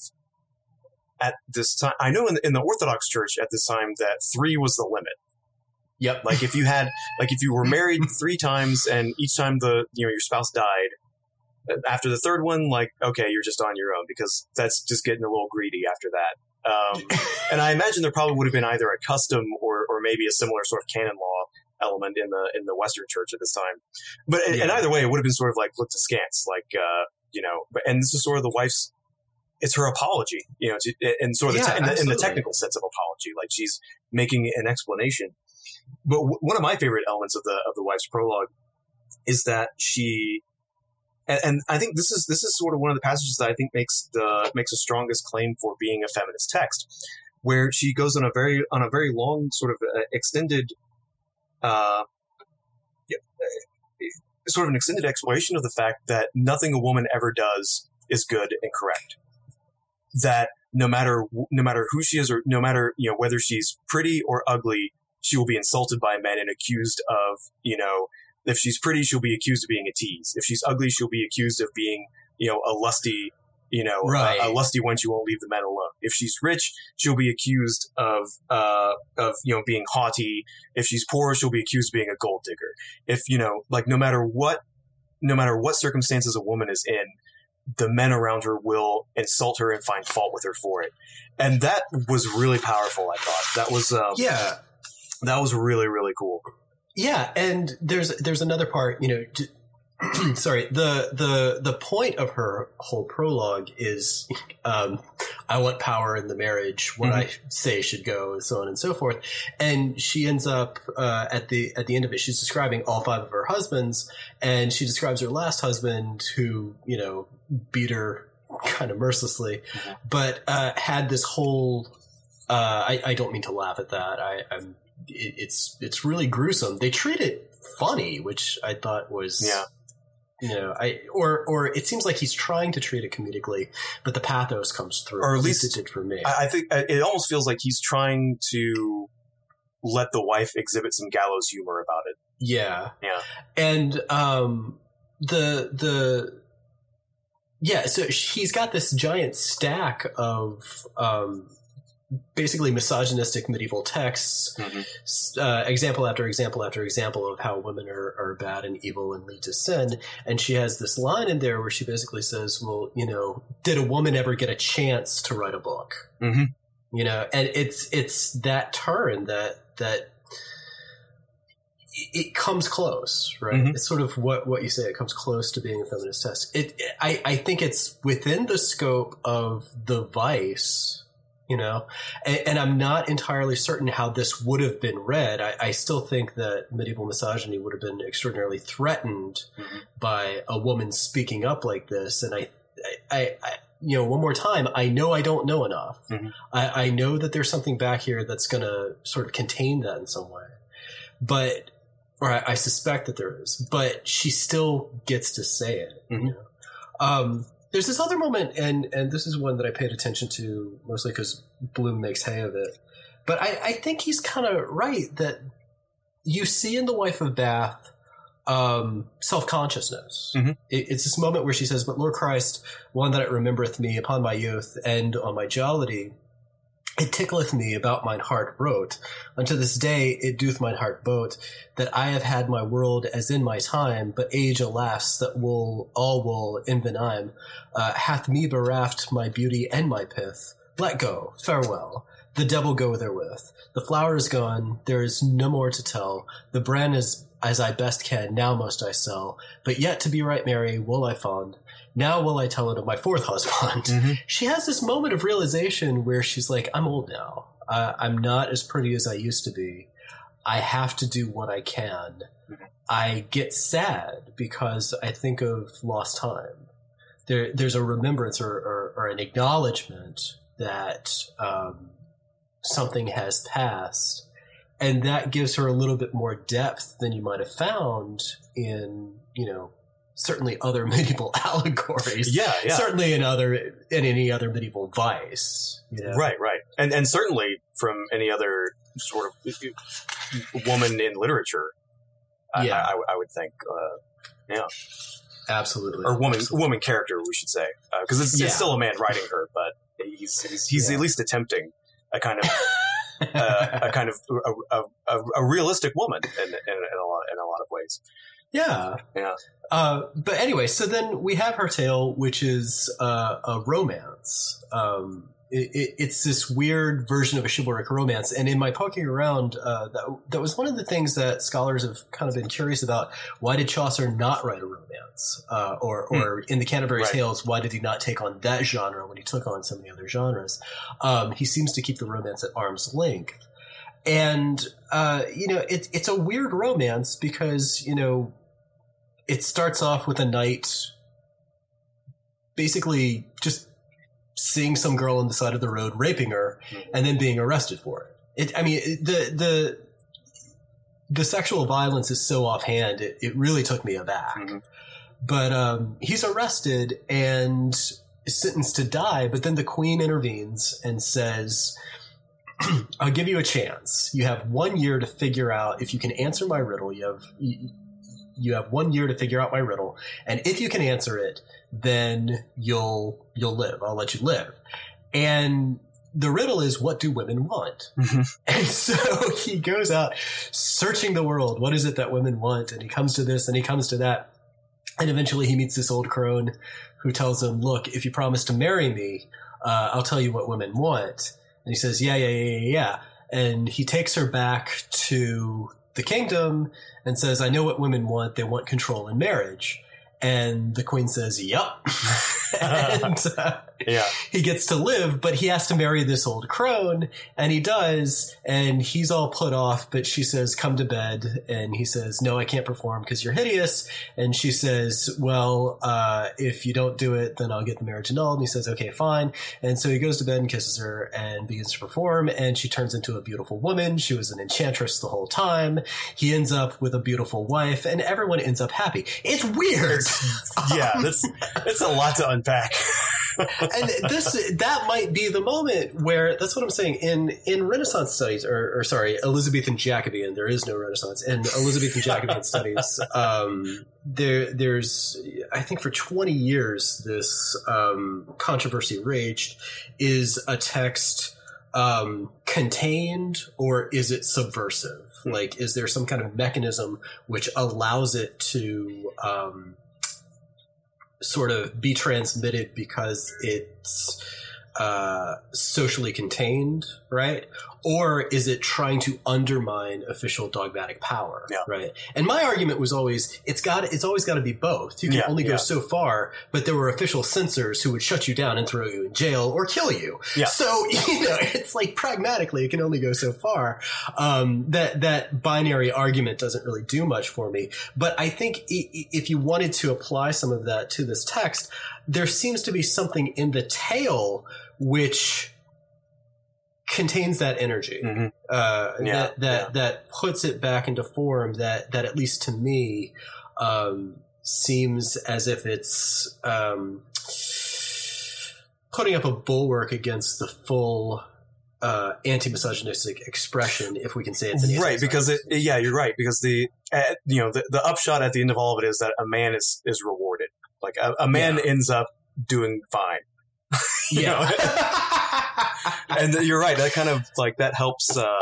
at this time, I know in the, in the Orthodox Church at this time that three was the limit. Yep. Like if you had, like if you were married three times and each time the, you know, your spouse died, after the third one, like, okay, you're just on your own, because that's just getting a little greedy after that. Um, and I imagine there probably would have been either a custom or, or maybe a similar sort of canon law element in the in the Western Church at this time, but yeah. and either way, it would have been sort of like looked askance, like uh, you know. But and this is sort of the wife's, it's her apology, you know, to, and sort of Yeah, the te- in, the, in the absolutely. technical sense of apology, like she's making an explanation. But w- one of my favorite elements of the of the wife's prologue is that she, and, and I think this is this is sort of one of the passages that I think makes the makes the strongest claim for being a feminist text, where she goes on a very on a very long sort of uh, extended. Uh, yeah, sort of an extended exploration of the fact that nothing a woman ever does is good and correct. That no matter no matter who she is, or no matter, you know, whether she's pretty or ugly, she will be insulted by men and accused of, you know, if she's pretty, she'll be accused of being a tease. If she's ugly, she'll be accused of being, you know, a lusty, you know, Right. a, a lusty wench who won't leave the men alone. If she's rich, she'll be accused of, uh, of, you know, being haughty. If she's poor, she'll be accused of being a gold digger. If, you know, like no matter what, no matter what circumstances a woman is in, the men around her will insult her and find fault with her for it. And that was really powerful, I thought. That was, um, Yeah. that was really, really cool. Yeah, and there's there's another part, you know, to, sorry, the the the point of her whole prologue is um, I want power in the marriage, what Mm-hmm. I say should go, so on and so forth. And she ends up uh, at the at the end of it, she's describing all five of her husbands, and she describes her last husband who, you know, beat her kind of mercilessly, Mm-hmm. but uh, had this whole uh, I, I don't mean to laugh at that. I, I'm it, it's it's really gruesome. They treat it funny, which I thought was Yeah. You know, I or or it seems like he's trying to treat it comedically, but the pathos comes through. Or at least it did for me. I, I think it almost feels like he's trying to let the wife exhibit some gallows humor about it. Yeah, Yeah. and um, the the yeah, so he's got this giant stack of um, basically misogynistic medieval texts, Mm-hmm. uh, example after example after example of how women are, are bad and evil and lead to sin. And she has this line in there where she basically says, well, you know, did a woman ever get a chance to write a book? Mm-hmm. You know, and it's it's that turn that that it comes close, right? Mm-hmm. It's sort of what, what you say. It comes close to being a feminist text. It, I, I think it's within the scope of the Vice, you know, and, and I'm not entirely certain how this would have been read. I, I still think that medieval misogyny would have been extraordinarily threatened mm-hmm. by a woman speaking up like this. And I, I, I, you know, one more time, I know I don't know enough. Mm-hmm. I, I know that there's something back here that's going to sort of contain that in some way. But, or I, I suspect that there is, but she still gets to say it. Mm-hmm. You know? Um, there's this other moment, and, and this is one that I paid attention to mostly because Bloom makes hay of it. But I, I think he's kind of right that you see in The Wife of Bath um, self-consciousness. Mm-hmm. It, it's this moment where she says, "But Lord Christ, one that it remembereth me upon my youth and on my jollity, it tickleth me about mine heart wrote. Unto this day it doth mine heart boat, that I have had my world as in my time, but age, alas, that wool, all wool, invenime, uh, hath me bereft my beauty and my pith. Let go, farewell. The devil go therewith. The flower is gone, there is no more to tell. The bran is as I best can, now must I sell. But yet to be right merry will I fond. Now will I tell it of my fourth husband." Mm-hmm. She has this moment of realization where she's like, I'm old now. Uh, I'm not as pretty as I used to be. I have to do what I can. Mm-hmm. I get sad because I think of lost time. There, there's a remembrance or, or, or an acknowledgement that um, something has passed. And that gives her a little bit more depth than you might have found in, you know, certainly other medieval allegories. Yeah, yeah. Certainly in other in any other medieval vice. You know? Right, right. And and certainly from any other sort of woman in literature, yeah. I, I, I would think. Uh, yeah. Absolutely. Or woman Absolutely. woman character, we should say. Because uh, it's, yeah. it's still a man writing her, but he's he's, he's yeah. at least attempting a kind of uh, a kind of a, a, a realistic woman in, in, in, a lot, in a lot of ways. Yeah. Yeah. Uh, but anyway, so then we have her tale, which is uh, a romance. Um, it, it, it's this weird version of a chivalric romance. And in my poking around, uh, that, that was one of the things that scholars have kind of been curious about. Why did Chaucer not write a romance? Uh, or or mm. in the Canterbury right. Tales, why did he not take on that genre when he took on so many other genres? Um, he seems to keep the romance at arm's length. And, uh, you know, it, it's a weird romance because, you know, it starts off with a knight basically just seeing some girl on the side of the road, raping her, and then being arrested for it. It I mean, the the the sexual violence is so offhand, it, it really took me aback. Mm-hmm. But um, he's arrested and sentenced to die, but then the queen intervenes and says, "I'll give you a chance. You have one year to figure out if you can answer my riddle. You have... You, You have one year to figure out my riddle, and if you can answer it, then you'll you'll live. I'll let you live." And the riddle is, what do women want? Mm-hmm. And so he goes out searching the world. What is it that women want? And he comes to this and he comes to that. And eventually he meets this old crone who tells him, "Look, if you promise to marry me, uh, I'll tell you what women want." And he says, yeah, yeah, yeah, yeah, yeah. And he takes her back to the kingdom and says, "I know what women want. They want control in marriage." And the queen says, "Yup." And uh, yeah. he gets to live, but he has to marry this old crone, and he does, and he's all put off, but she says, "Come to bed." And he says, "No, I can't perform because you're hideous." And she says, "Well, uh, if you don't do it, then I'll get the marriage annulled." And he says, "Okay, fine." And so he goes to bed and kisses her and begins to perform, and she turns into a beautiful woman. She was an enchantress the whole time. He ends up with a beautiful wife, and everyone ends up happy. It's weird. Yeah, that's, that's a lot to unpack. And this, that might be the moment where, that's what I'm saying, in, in Renaissance studies, or, or sorry, Elizabethan Jacobean, there is no Renaissance, in Elizabethan Jacobean studies, um, there, there's, I think for twenty years, this, um, controversy raged. Is a text, um, contained, or is it subversive? Like, is there some kind of mechanism which allows it to, um, sort of be transmitted because it's uh, socially contained, right? or is it trying to undermine official dogmatic power? Yeah. Right. And my argument was always, it's got, it's always got to be both. You can Yeah, only go yeah. so far, but there were official censors who would shut you down and throw you in jail or kill you. Yeah. So, you know, it's like pragmatically, it can only go so far. Um, that, that binary argument doesn't really do much for me. But I think i- if you wanted to apply some of that to this text, there seems to be something in the tale which contains that energy, Mm-hmm. uh, Yeah, that, that, yeah. that puts it back into form that, that at least to me, um, seems as if it's, um, putting up a bulwark against the full, uh, anti-misogynistic expression, if we can say it's an Right, because it, yeah, you're right. Because the, uh, you know, the, the upshot at the end of all of it is that a man is, is rewarded. Like a, a man Yeah. ends up doing fine. You Yeah. know? And you're right. That kind of like, that helps, uh,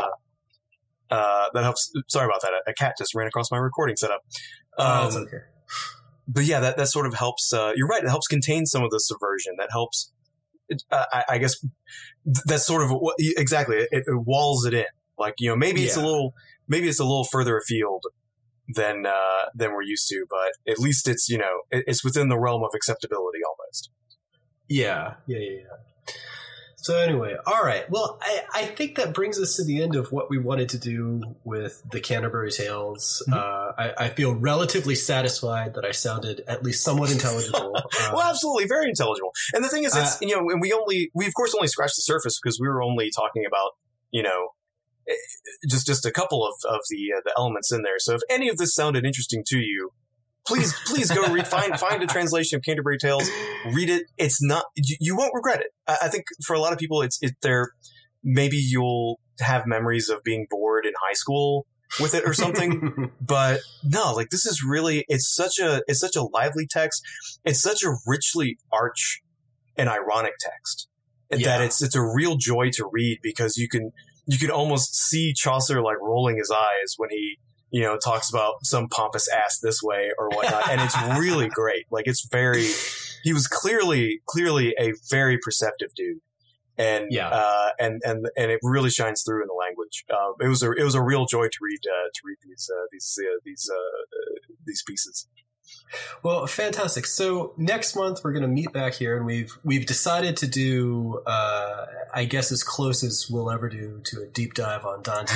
uh, that helps. Sorry about that. A, a cat just ran across my recording setup. Um, Oh, it's okay. But yeah, that, that sort of helps, uh, you're right. It helps contain some of the subversion. That helps, it, uh, I, I guess that's sort of what, exactly. It, it walls it in. Like, you know, maybe it's a Yeah. little, maybe it's a little further afield than, uh, than we're used to, but at least it's, you know, it, it's within the realm of acceptability almost. Yeah, yeah, yeah, yeah. So anyway, all right. Well, I, I think that brings us to the end of what we wanted to do with the Canterbury Tales. Mm-hmm. Uh, I, I feel relatively satisfied that I sounded at least somewhat intelligible. Uh, Well, absolutely. Very intelligible. And the thing is, it's, Uh, you know, and we only, we of course only scratched the surface because we were only talking about, you know, eh, just, just a couple of, of the, uh, the elements in there. So if any of this sounded interesting to you, please, please go read, find, find a translation of Canterbury Tales, read it. It's not, you, you won't regret it. I, I think for a lot of people, it's, it, they're, maybe you'll have memories of being bored in high school with it or something. But no, like this is really, it's such a, it's such a lively text. It's such a richly arch and ironic text Yeah. that it's, it's a real joy to read because you can, you can almost see Chaucer like rolling his eyes when he, you know, talks about some pompous ass this way or whatnot. And it's really great. Like it's very, he was clearly, clearly a very perceptive dude. And, Yeah. uh, and, and, and it really shines through in the language. Um, it was a, it was a real joy to read, uh, to read these, uh, these, uh, these, uh, uh, these pieces. Well, fantastic. So next month we're going to meet back here, and we've we've decided to do, uh, I guess, as close as we'll ever do to a deep dive on Dante.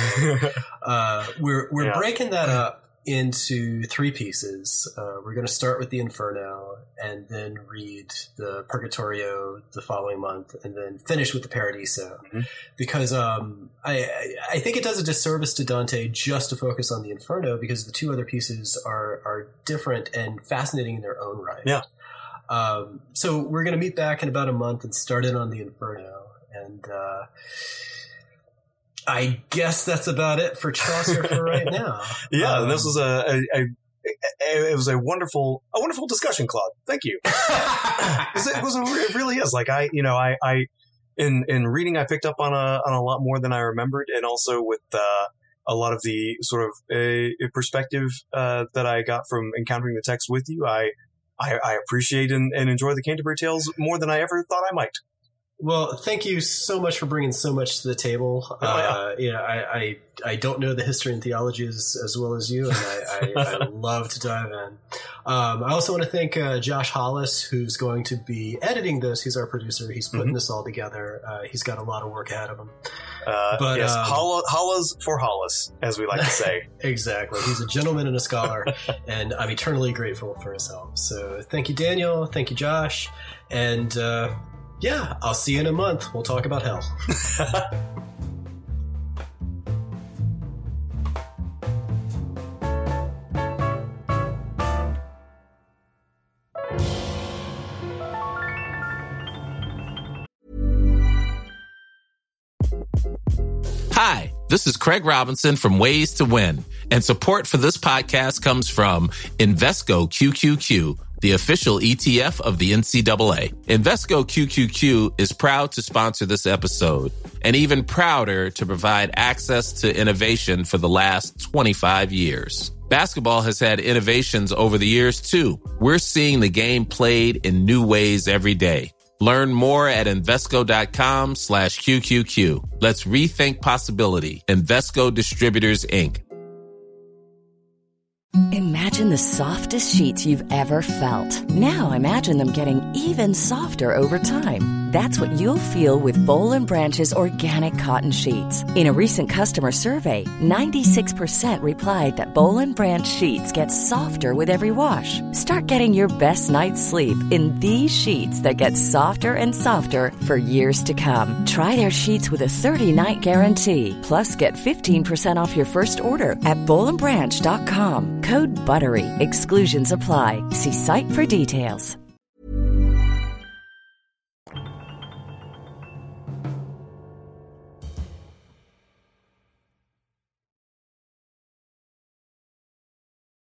uh, we're we're Yeah. breaking that up into three pieces. Uh, we're going to start with the Inferno, and then read the Purgatorio the following month, and then finish with the Paradiso. Mhm. Because um, I I- I think it does a disservice to Dante just to focus on the Inferno, because the two other pieces are are different and fascinating in their own right. Yeah. Um, so we're going to meet back in about a month and start in on the Inferno, and uh, I guess that's about it for Chaucer for right now. Yeah. Um, and this was a, a, a, a- it was a wonderful, a wonderful discussion, Claude. Thank you. it was, a, it really is. Like I, you know, I, I, in, in reading, I picked up on a, on a lot more than I remembered. And also with, uh, a lot of the sort of a, perspective, uh, that I got from encountering the text with you. I, I, I appreciate and, and enjoy the Canterbury Tales more than I ever thought I might. Well, thank you so much for bringing so much to the table. Oh, yeah. Uh, you know, I, I, I don't know the history and theology as, as well as you, and I, I, I love to dive in. Um, I also want to thank uh, Josh Hollis, who's going to be editing this. He's our producer. He's putting Mm-hmm. this all together. Uh, he's got a lot of work ahead of him. Uh, But, yes, um, holla, hollas for Hollis, as we like to say. Exactly. He's a gentleman and a scholar, and I'm eternally grateful for his help. So thank you, Daniel. Thank you, Josh. And uh, yeah, I'll see you in a month. We'll talk about hell. Hi, this is Craig Robinson from Ways to Win, and support for this podcast comes from Invesco Q Q Q, the official E T F of the N C double A. Invesco Q Q Q is proud to sponsor this episode, and even prouder to provide access to innovation for the last twenty-five years. Basketball has had innovations over the years, too. We're seeing the game played in new ways every day. Learn more at Invesco.com slash QQQ. Let's rethink possibility. Invesco Distributors, Incorporated. Imagine the softest sheets you've ever felt. Now imagine them getting even softer over time. That's what you'll feel with Boll and Branch's organic cotton sheets. In a recent customer survey, ninety-six percent replied that Boll and Branch sheets get softer with every wash. Start getting your best night's sleep in these sheets that get softer and softer for years to come. Try their sheets with a thirty-night guarantee. Plus, get fifteen percent off your first order at boll and branch dot com. Code BUTTERY. Exclusions apply. See site for details.